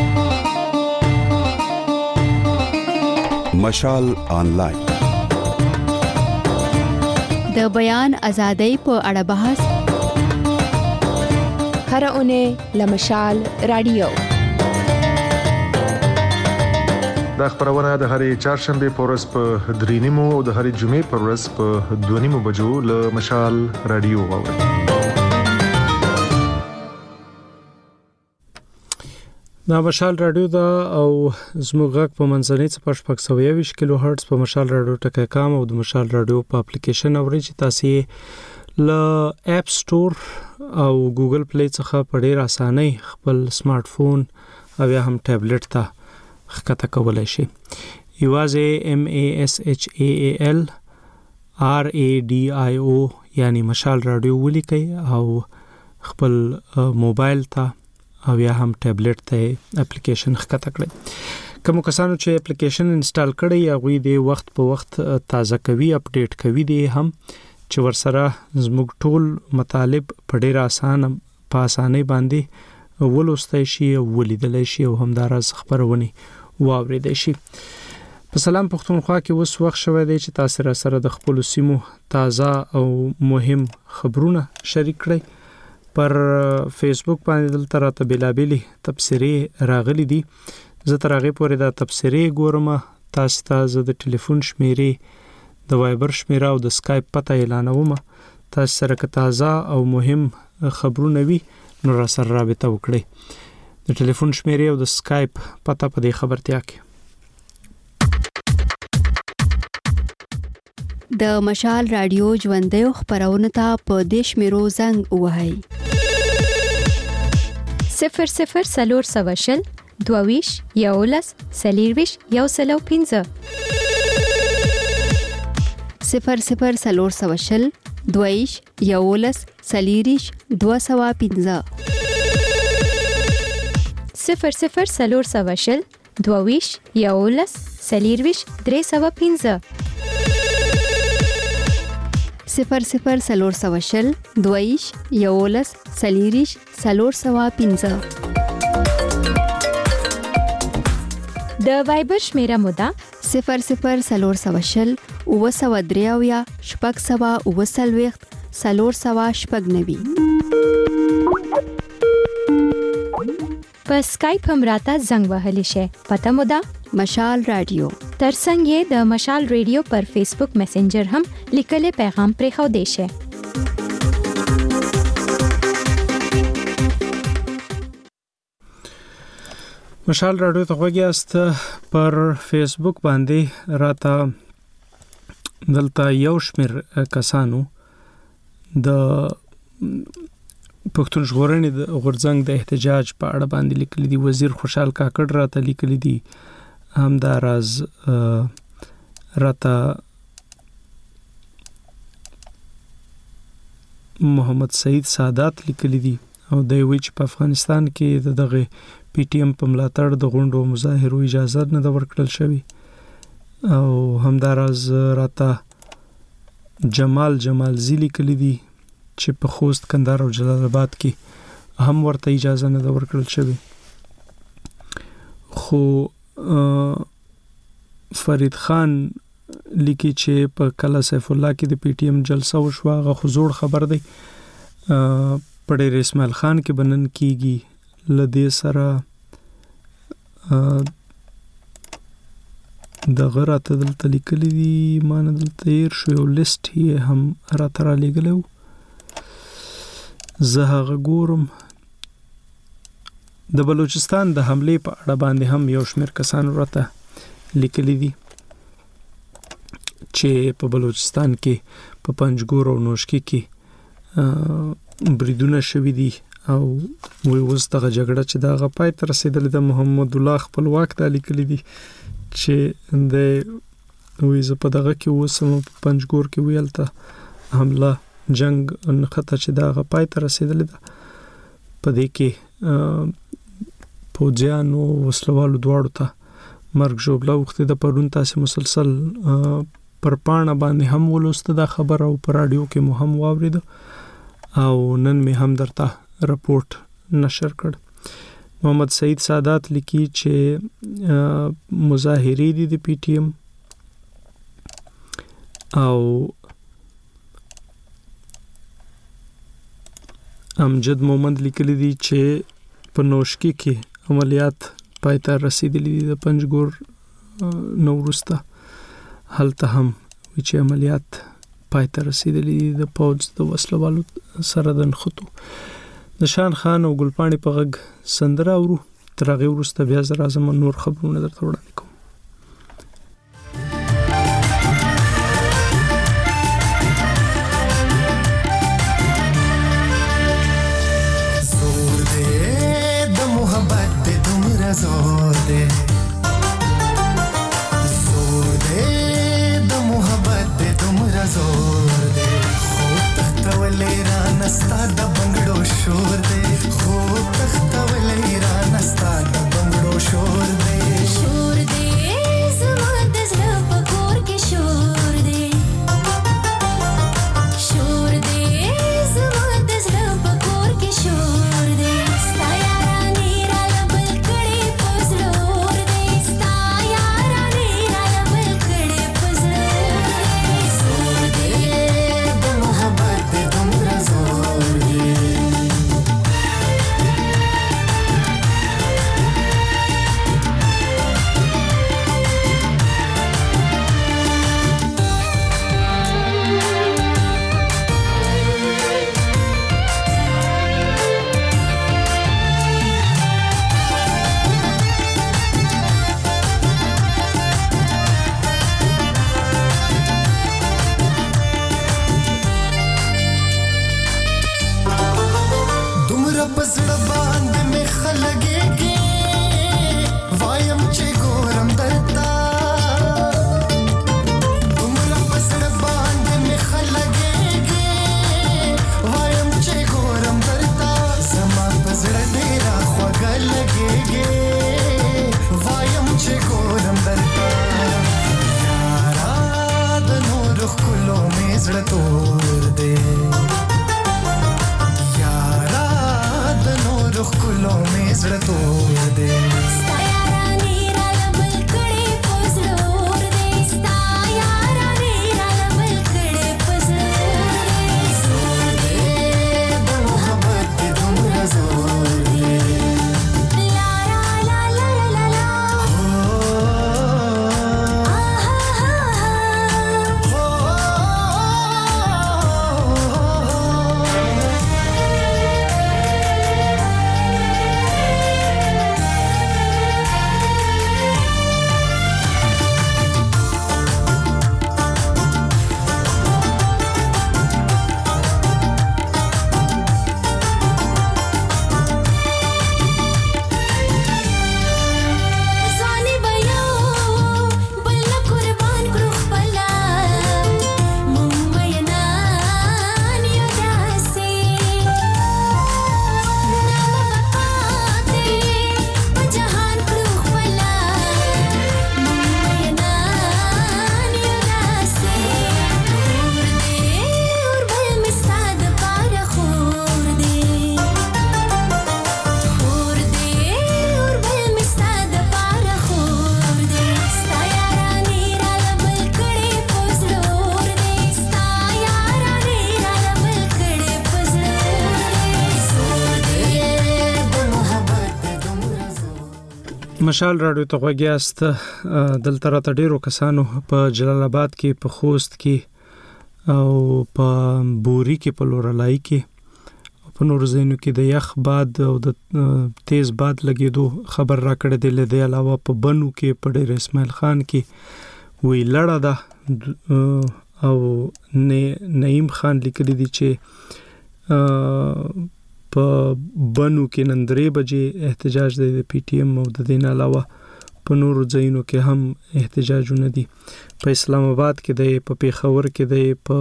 مشال آنلاین د بیان ازادۍ په اړه بحث هر اونۍ لمشال رادیو. دا خبرونه د هرې چهارشنبه په ورځ په 3:30 او د هرې جمعې په ورځ په 2:30 بجو له مشال رادیو واورئ. دا مشال رادیو دا او زموږ غږ په منځنۍ څپه 620 کیلو هرتز په مشال رادیو ټکی کام او د مشال رادیو په اپلیکیشن اورئ چې تاسو له اپ سٹور او ګوګل پلی څخه په ډیر اسانۍ خپل سمارټ فون او یا هم ټابلیټ ته ښکته کولای شئ. یوازې MASHAAL RADIO یعنی مشال رادیو ولیکئ او خپل موبایل ته او یا هم ټابلیټ ته اپلیکیشن ښکته کړئ. کوم کسانو چې اپلیکیشن انسټال کړی یا غوي د وخت په وخت تازه کوي اپډیټ کوي دي هم چې ورسره زموږ ټول مطالب په ډیر په اسانۍ باندې ولوستای شي او ولیدلای شي او همدارس خبرونه واوریدای شي. په سلام پښتونخوا کې اوس وخت شوی دی چې تاسو سره د خپل سیمو تازه او مهم خبرونه شریک کړئ. پر فیسبوک باندې دلته راته بلابلی تبصرې راغلي دي. زه تر هغې پورې دا تبصرې ګورم. تاسو ته زه د ټلیفون شمیرې، د وایبر شمیره او د سکایپ پته اعلانوم. تاسو سره که تازه او مهم خبرونه وي نو را سره رابطه وکړئ. د ټلیفون شمیرې او د سکایپ پته په دې خبرتیا کې. د مشال رادیو ژوندۍ خبرونه ته په دیش میرو زنګ وهاي 00 سلور سواشل دوویش یولس سلیرویش یوسلو 15 00 سلور سواشل دوویش یولس سلیریش 215 00 سلور سواشل دوویش یولس سلیرویش 315 00 سلور سواشل دوویش یولس سلیریش 315 د وایبر شمیره مودا 00 سلور سواشل اوسودریاویا شپږ سوا اوسلويخت سلور سوا شپږ نوي په سکایپ هم راته زنګ وهلی شي. پته مودا مشال رادیو ترڅنګ د مشال رادیو پر فیسبوک میسنجر هم لیکلي پیغام پرې خو دی شي. مشال رادیو ته وګیاست پر فیسبوک باندې راته دلته یو شمیر کسانو د پښتون ژغورنې د غورځنګ د احتجاج په اړه باندې لیکلي دي. وزیر خوشحال کاکړ راته لیکلي دي، همداراز راته محمد سعید سادات لیکلي دي او د ویچ په افغانستان کې دغه پی ټی ایم په ملاتړ د غونډو مظاهرو اجازه نه ورکړل شوی. او همداراز راته جمال زی لیکلي دي چې په خوست، کندهار او جلال آباد کې هم ورته اجازه نه ورکړل شوی. خو فرید خان لیکي چې په کلا سیف الله کې د پی ټی ایم جلسه وشو، هغه خو زوړ خبر دی. په ډېر اسماعیل خان کې بنن کیږي. لدې سره د غراته دلته لیکلي دي، مان دلته ير شو یو لیست یې هم راته را لګلو. زه هغه ګورم. د بلوچستان د حمله په اړه باندې هم یو شمېر کسان راته لیکلي دي چې په بلوچستان کې په پنجګور او نوشکی کې بریدونه شوي دي او وی اوس دغه جګړه چې دغه پای ته رسیدلې ده. محمد الله خپلواک ته لیکلي دي چې د وی زه په دغه کې اوسم په پنجګور کې ویلته حمله جنگ نخته چې دغه پای ته رسیدلې ده. په دې کې پوځیانو وسلوالو دواړو ته مرګ ژوبله وخته د پرون تاسو مسلسل پر پاڼه باندې هم ولوسته دا خبر او پر رادیو کې مو هم واورید او نن می هم درته رپورت نشر کړ. محمد سعید سادات لیکي چې مظاهری دي د پی ټی ایم او امجد مومند لیکلی دي چې په نوشکی کې عملیات پایته رسیدلي دي. د پنجګور نورسته هلته هم چې عملیات پایته رسیدلي دي د پوځ د وسلوالو سره د نخټو. د شان خان او ګلپاڼي په غږ سندره اورو، تر هغه وروسته بیا زه راځم نور خبرونه درته وړاندې کوم. زور دے د محبت دے تمرا زور دے خو تختولې را نستا د بنگړو شور دے خو تختولې را نستا د بنگړو شور دے زړه باندې مې خلګېږي وایم چې ګورم درته دومره په زړه باندې مې خلګېږي وایم چې ګورم درته زما په زړه ډېره خوږه لګېږي وایم چې ګورم درته یارا د نورو ښکلو مې زړه تور دی یارا د نورو ښکلو مې زړه تور دی ستا یارانې راله بل کړې په زړه اور دی ستا یارانې راله بل کړې په زړه اور دی د محبت دې دومره زور دی لا لا لا لا لا لا ځواني به یو بل نه قربان کړو خپله مونږ مینان یو داسې نامه به پاتې په جهان کړو خپله مونږ مینان یو داسې خور دی اور بل مې ستا دپاره خور دی خور دی اور بل مې ستا دپاره خور دی ستا یارانې راله بل کړې په زړه اور دی ستا یارانې راله بل کړې په زړه اور دی زور دی د محبت دې دومره زور مشال راډیو ته غوږ یاست. دلته راته ډیرو کسانو په جلال آباد کې په خوست کې او په بوري کې په لورلای کې په نور ځایونو کې د یخ باد او د تیز باد لګېدو خبر راکړی دی. له دې علاوه په بنو کې په ډیر اسماعیل خان کې وی لړه ده او نعیم خان لیکلی دی چې په بنو کې نن 3 بجې احتجاج دی د پی ټی ایم او د دې علاوه په نورو ځایونو کې هم احتجاجونه دي. په اسلام آباد کې دی، په پیښور کې دی، په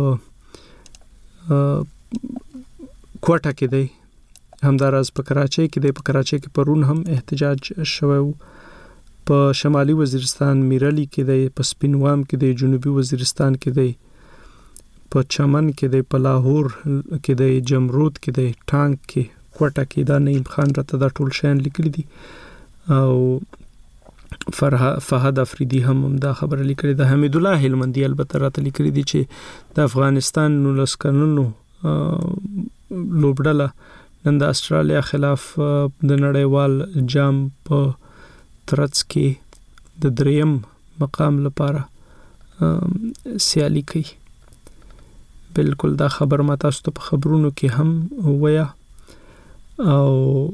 کوټه کې دی، همداراز په کراچۍ کې دی. په کراچۍ کې پرون هم احتجاج شوی و. په شمالي وزیرستان میرلی کې دی، په سپینوام کې دی، جنوبي وزیرستان کې دی، په چمن کې دی، په لاهور کې دی، جمرود کې دی، ټانک کې، کوټه کې. دا نعیم خان راته دا ټول شیان لیکلي دي او فهد افریدي هم دا خبره لیکلې ده. حمید الله هلمندي البته راته لیکلي دي چې د افغانستان 19 کلونو لوبډله نن د استرالیا خلاف د نړیوال جام په ترڅ کې د 3م مقام لپاره سیالي کوي. بالکل دا خبر ما تاسو ته په خبرونو کې هم ویا. او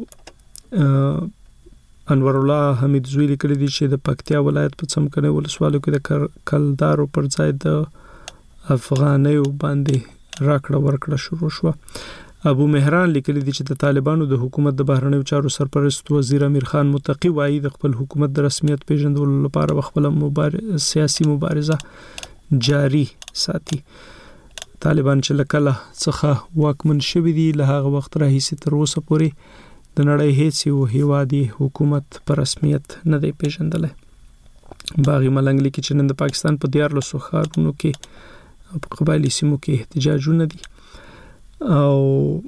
انور الله حمید زوی لیکلی دی چې د پکتیا ولایت په څمکنه ولسوالۍ کې د کلدارو پر ځای د افغانیو باندې راکړه ورکړه شروع شو. ابو مهران لیکلی دی چې د طالبانو د حکومت د بهرنیو چارو سرپرست وزیر امیر خان متقی وایي د خپل حکومت د رسمیت پیژندلو لپاره خپل سیاسي مبارزه جاری ساتي. طالبان چې لکله څخه واکمن شوي دي له هغه وخت راهیسې تر اوسه پورې د نړۍ هیڅ یو هیوادي حکومت په رسمیت نه دی پیژندلی. باغی ملنګ لیکي چې نن د پاکستان په 14 ښارونو کې په قبایلي سیمو کې احتجاجونه دي. او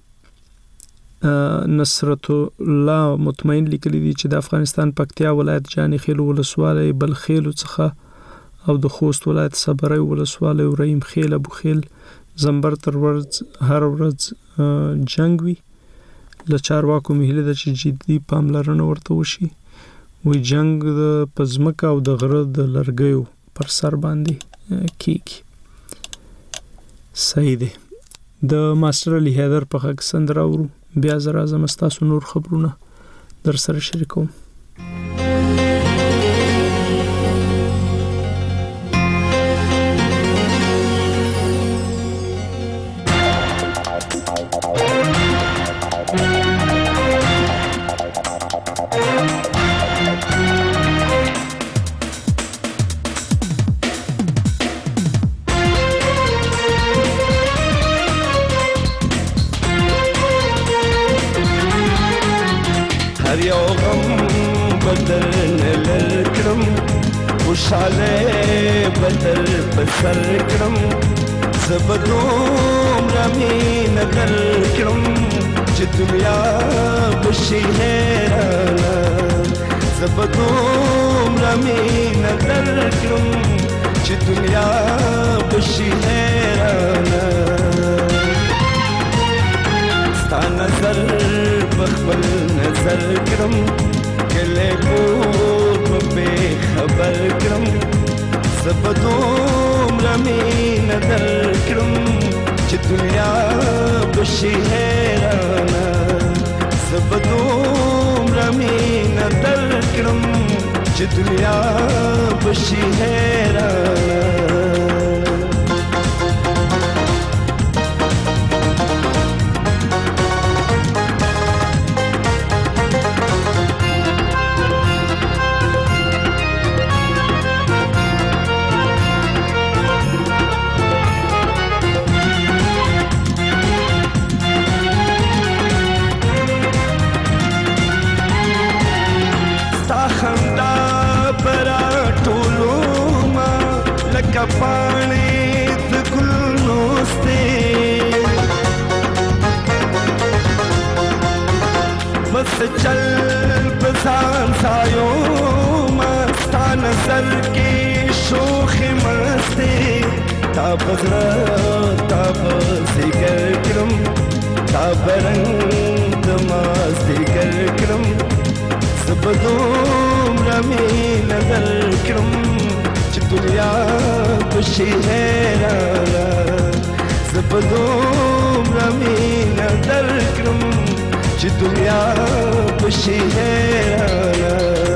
نصرت الله مطمئن لیکلی دی چې د افغانستان پکتیا ولایت جاني خیل ولسوالۍ بلخیل څخه او د خوست ولایت صبري ولسوالۍ رحیم خیل ابو خیل زمبر تر ورځ هر ورځ جنگ وی. له چارواکو مهله د جدي پاملرنه ورته وشي. وی جنگ د پزمکه او د غره د لرګیو پر سر باندې کیږي. صحیح دی. د ماستر علي حیدر په غږ سندره ورو بیا زرا زمستاسو نور خبرونه در سره شریکوم. هر یو غم بدل لکړم خوشاله بدل بسر کړم زبدوم رمي نظر کړم چې دنیا بشي هرانا زبدوم رمي نظر کړم چې دنیا بشي هرانا ستا نظر بخبل نظر کړم کله کور په خبر کړم زبدوم رمي نظر کړم چې دنیا بشي هرانا زبدوم رمي نظر کړم چې دنیا بشي هرانا पानी गुल नोस्ते बस चल बसान सायो मस्ता नजर के शोख मस्ते ताब सिगर क्रम ताब रंग सिगर क्रम सबदोम रमी नजर क्रम दुनिया खुशी हैराना ज़बदोम रमी नज़र करूं कि दुनिया खुशी हैराना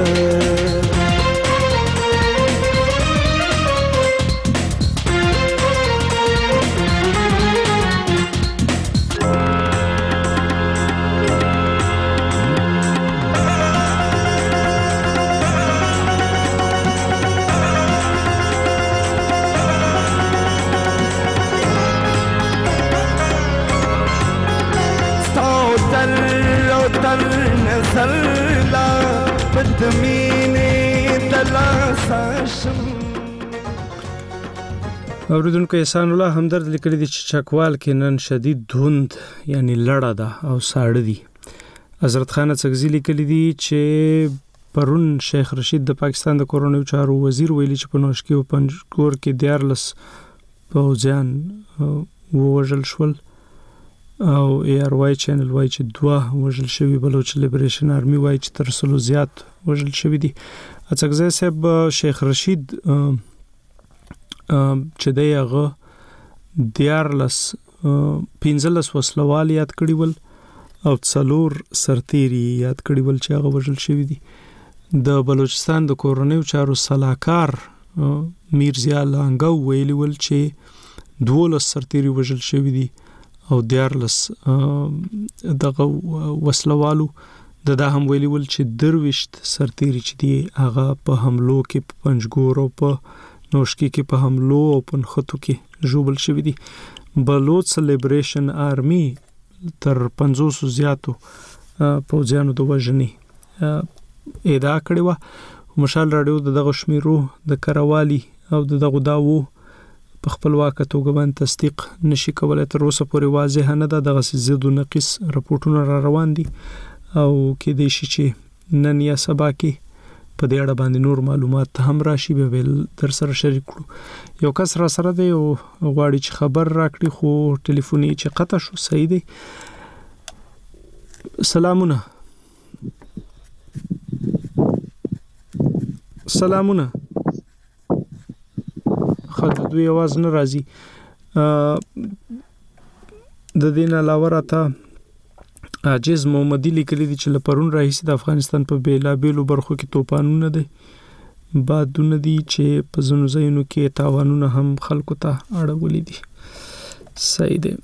نزلا بدمینه تلاساشم اوریدونکو احسان الله همدرد لیکلی دی چې چکوال کې نن شدید دھند یعنی لړه ده او ساړه دي. حضرت خان څګزی لیکلی دی چې پرون شیخ رشید د پاکستان د کورونیو چارو وزیر ویلي چې په نوشکی او پنجګور کې 14 پوځیان ووژل شول او ایر وای چینل وای چې 2 وژل شوی بلوچ لیبریشن آرمی وای چې تر سلو زیات وژل شوی دي. اڅکزی صاحب شیخ رشید چې دغه 15 وسلوال یاد کړی ول او څلور سرتیری یاد کړی ول چې هغه وژل شوی دي. د بلوچستان د کورونیو چارو صلاحکار میرزیا لانګو ویلی ول چې 12 سرتیری وژل شوی دي او 14 دغه وسلوالو د هم ویلی ول چې 23 سرتیری چې دی هغه په حملو کې پنجګور او په نوشکی کې په حملو او په خطو کې جوړل شوی دي. بلوچ لیبریشن آرمی تر 500 زیاتو پوځیانو د وژنې ادعا کړې و. مشال رادیو دغه شمیرو د کروالی او دغه داوو په خپل واقع توګه باندې تصدیق نشي کولای، تر اوسه پورې واضح نه ده. دغه زیاتو نقص راپورټونه را روان دي او کې د شي چې نن یا سبا کې په دې اړه باندې نور معلومات هم راشي به در سره شریک کړو. یو کس را سره دی او غواړي چې خبر راکړي خو ټلیفوني چې قطع شو. صحیح دی. سلامونه خاطر دوی आवाज نه راځي. د دین علاوه راته عاجز محمدی لیکلی دی چې لپرون راهیسې د افغانستان په بیلابیلو برخو کې توپانونه دي، بادونه دي چې په ځینو ځایونو کې تاوانونه هم خلکو ته اړولې دي. صحیح دی.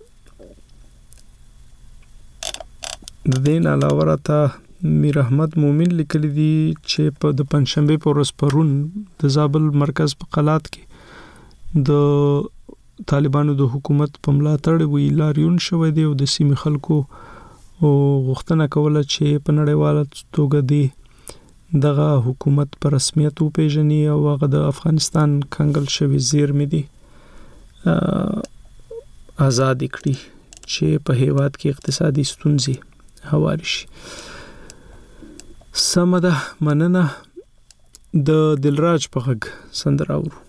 د دین علاوه راته میر احمد مومن لیکلی دی چې په د پنځشنبه په ورځ پرون د زابل مرکز په قلات کې د طالبانو د حکومت په ملاتړ وی لاریون شوې دی او د سیمې خلکو او غوښتنه کوله چې په نړیواله توګه دی دغه حکومت پر رسمیت وپیژني او هغه د افغانستان کنګل شوی زیرمې دي آزاد کړي چې په هیواد کې اقتصادي ستونزې هواري شي. سمه ده، مننه. د دلراج په غږ سندره اورو.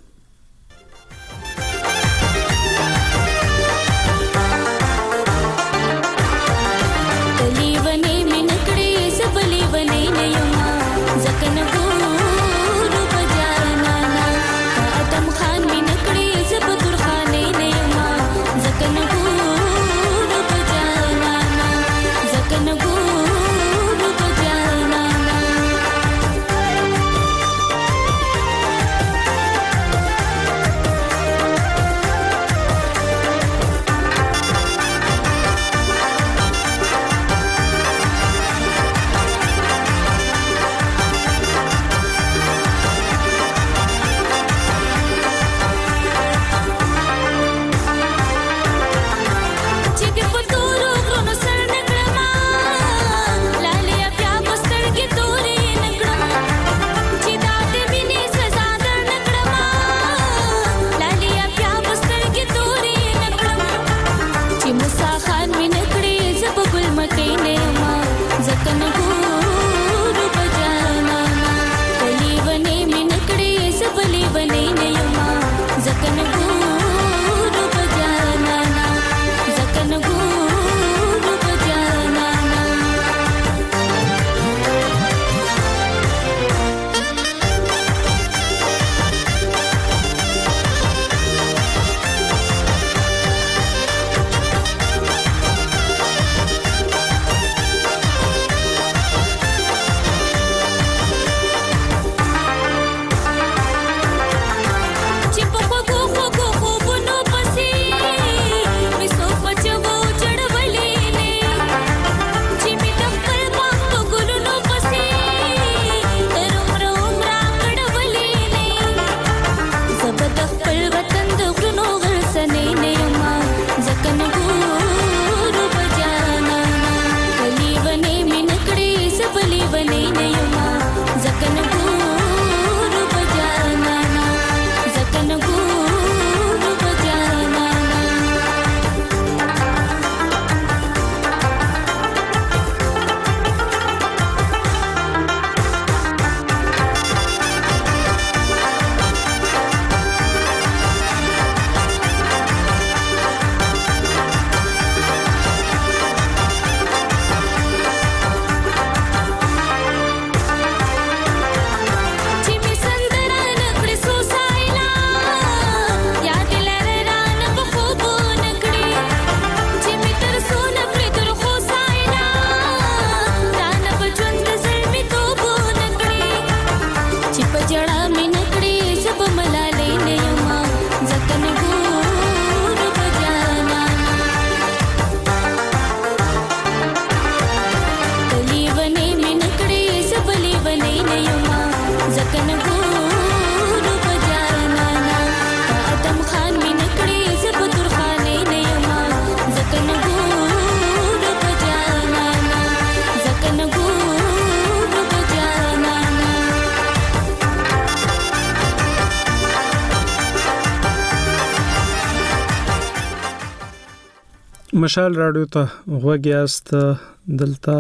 مشال رادیو ته غوږیاست. دلته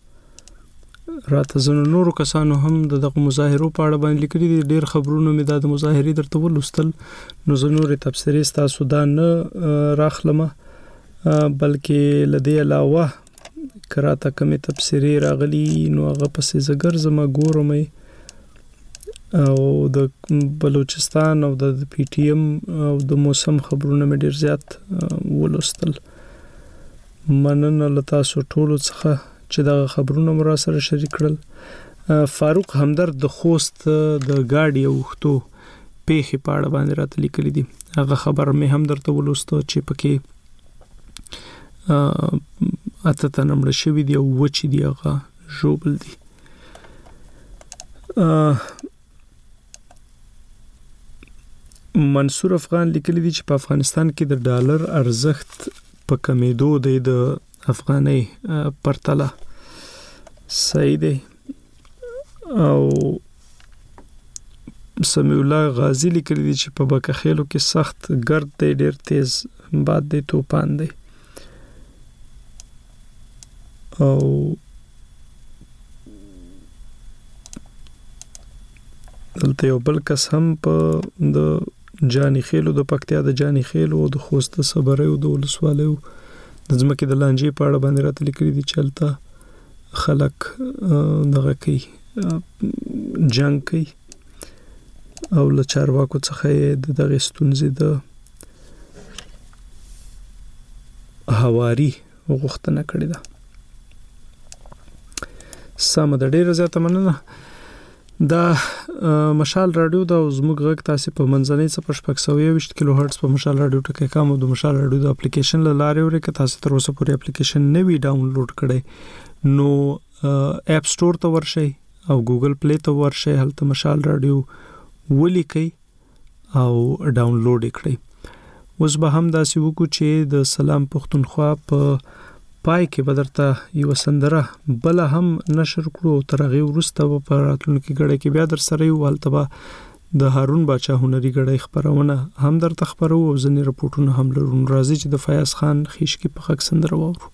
راته زنو نورو کسانو هم دغه مظاهرو په اړه باندې لیکلي دي. ډېر خبرونه مې د مظاهرې درته ولوستل، نو زه نورې تبصرې ستاسو دا نه راخلمه، بلکې له دې علاوه که راته کومې تبصرې راغلي نو هغه پسې زه ګرځم ګورم، او د بلوچستان او د پی ټی ایم او د موسم خبرونه مې ډېر زیات ولوستل. مننه له تاسو ټولو څخه چې دا خبرونه مو را سره شریک کړل. فاروق همدرد د خوست د ګاډي او وختو پیښې په اړه باندې راته لیکلي دي. هغه خبر مې هم درته ولوسته چې پکې اته تنه مړه شوي دي او وچې دي، هغه ژوبل دي. منصور افغان لیکلي دي چې په افغانستان کې د ډالر ارزښت په کمیدو دی، د افغانۍ پرتله صحیح دی. او سمیع الله غازی لیکلی دی چې په بکخیلو کې سخت ګرد دی، ډیر تیز باد دی، توپان دی. او دلته یو بل کس هم په د جانی خیلو د پکتیا د جانی خیلو او د خوست صبره او د ولسوالیو د ځمکې د لانجې په اړه باندې راته لیکلي دي چې هلته خلک دغه کوي، جنګ کوي او له چارواکو څخه یې د دغې ستونزې د هواري غوښتنه کړې ده. سمه ده، ډېره زیاته مننه. دا مشال رادیو دا زموږ غږ تاسو په منځنۍ څپه 620 کیلو هرتز په مشال رادیو ټکی کام او د مشال رادیو د اپلیکیشن لاره اوري که تاسو تر اوسه پورې اپلیکیشن نه وی ډاونلوډ کړئ نو اپ سٹور ته ورشئ او ګوګل پلی ته ورشئ، هلته مشال رادیو ولیکئ او ډاونلوډ کړئ. اوس به هم داسې وکړو چې د سلام پښتونخوا په پای کې به درته یو سندره بل هم نشر کړو او تر هغې وروسته به په راتلونکي ګړی کې بیا در سره یو، هلته به د هارون باچا هنري ګړی خپرونه هم درته خپرو او ځینې رپورټونه هم لرو. راځي چې د فیاض خان خیشکي په غږ سندره واورو.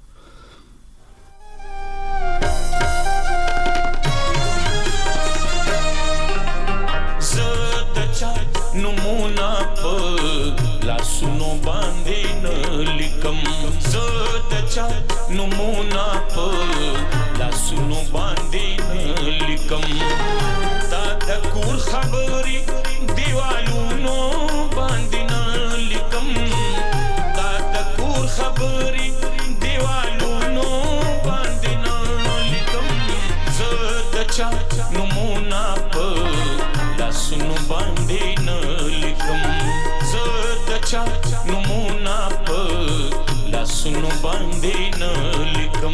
نمونه په لاسونو باندې نه لیکم، زه د چا نمونه په لاسونو باندې نه لیکم، دا د کور خبرې دیوالونو باندې نه لیکم، دا د کور خبرې دیوالونو باندې نه لیکم، زه د چا نمونه په لاسونو باندې نه لیکم، زه د چا نمونه په لاسونو باندې نه لیکم.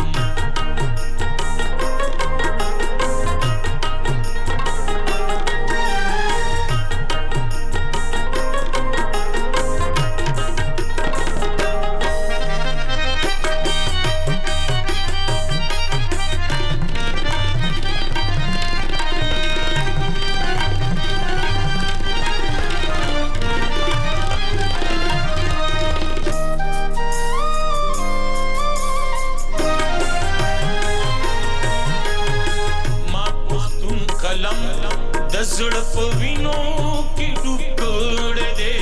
زړه په وینو کې ډوب کړی دی،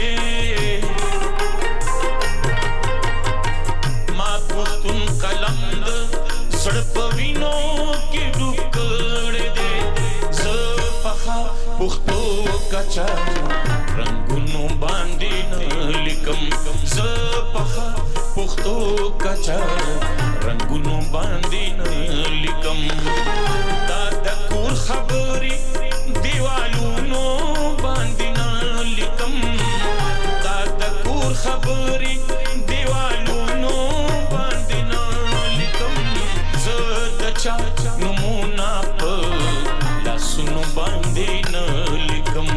ما پښتون قلم د زړه په وینو کې ډوب کړی دی، زه پخا پښتو کچا رنګونو باندې نه لیکم، زه پخا پښتو کچا رنګونو باندې نه لیکم، دا د کور خبرې دیوالونو باندې نه لیکم، دا د کور خبرې دیوالونو باندې نه لیکم، زه د چا نمونه په لاسونو باندې نه لیکم.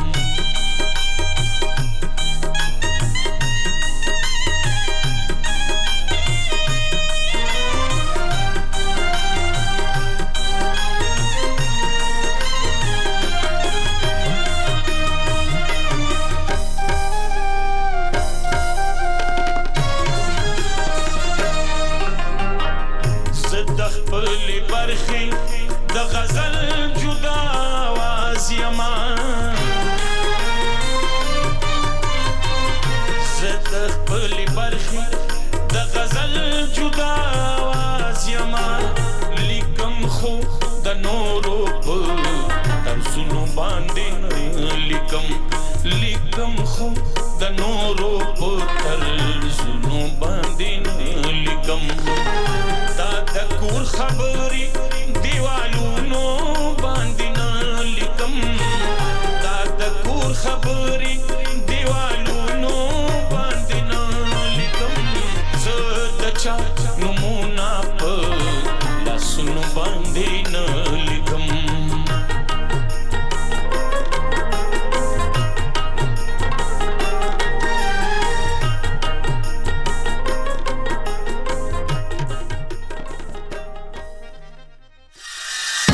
د غزل جدا आवाज یما زد خپل برخي د غزل جدا आवाज یما لیکم خو د نورو په ترسونو باندې لیکم، لیکم خو د نورو په ترسونو باندې لیکم، دا د کور خبرې دیوالونو باندې نه لیکم، دا د کور خبرې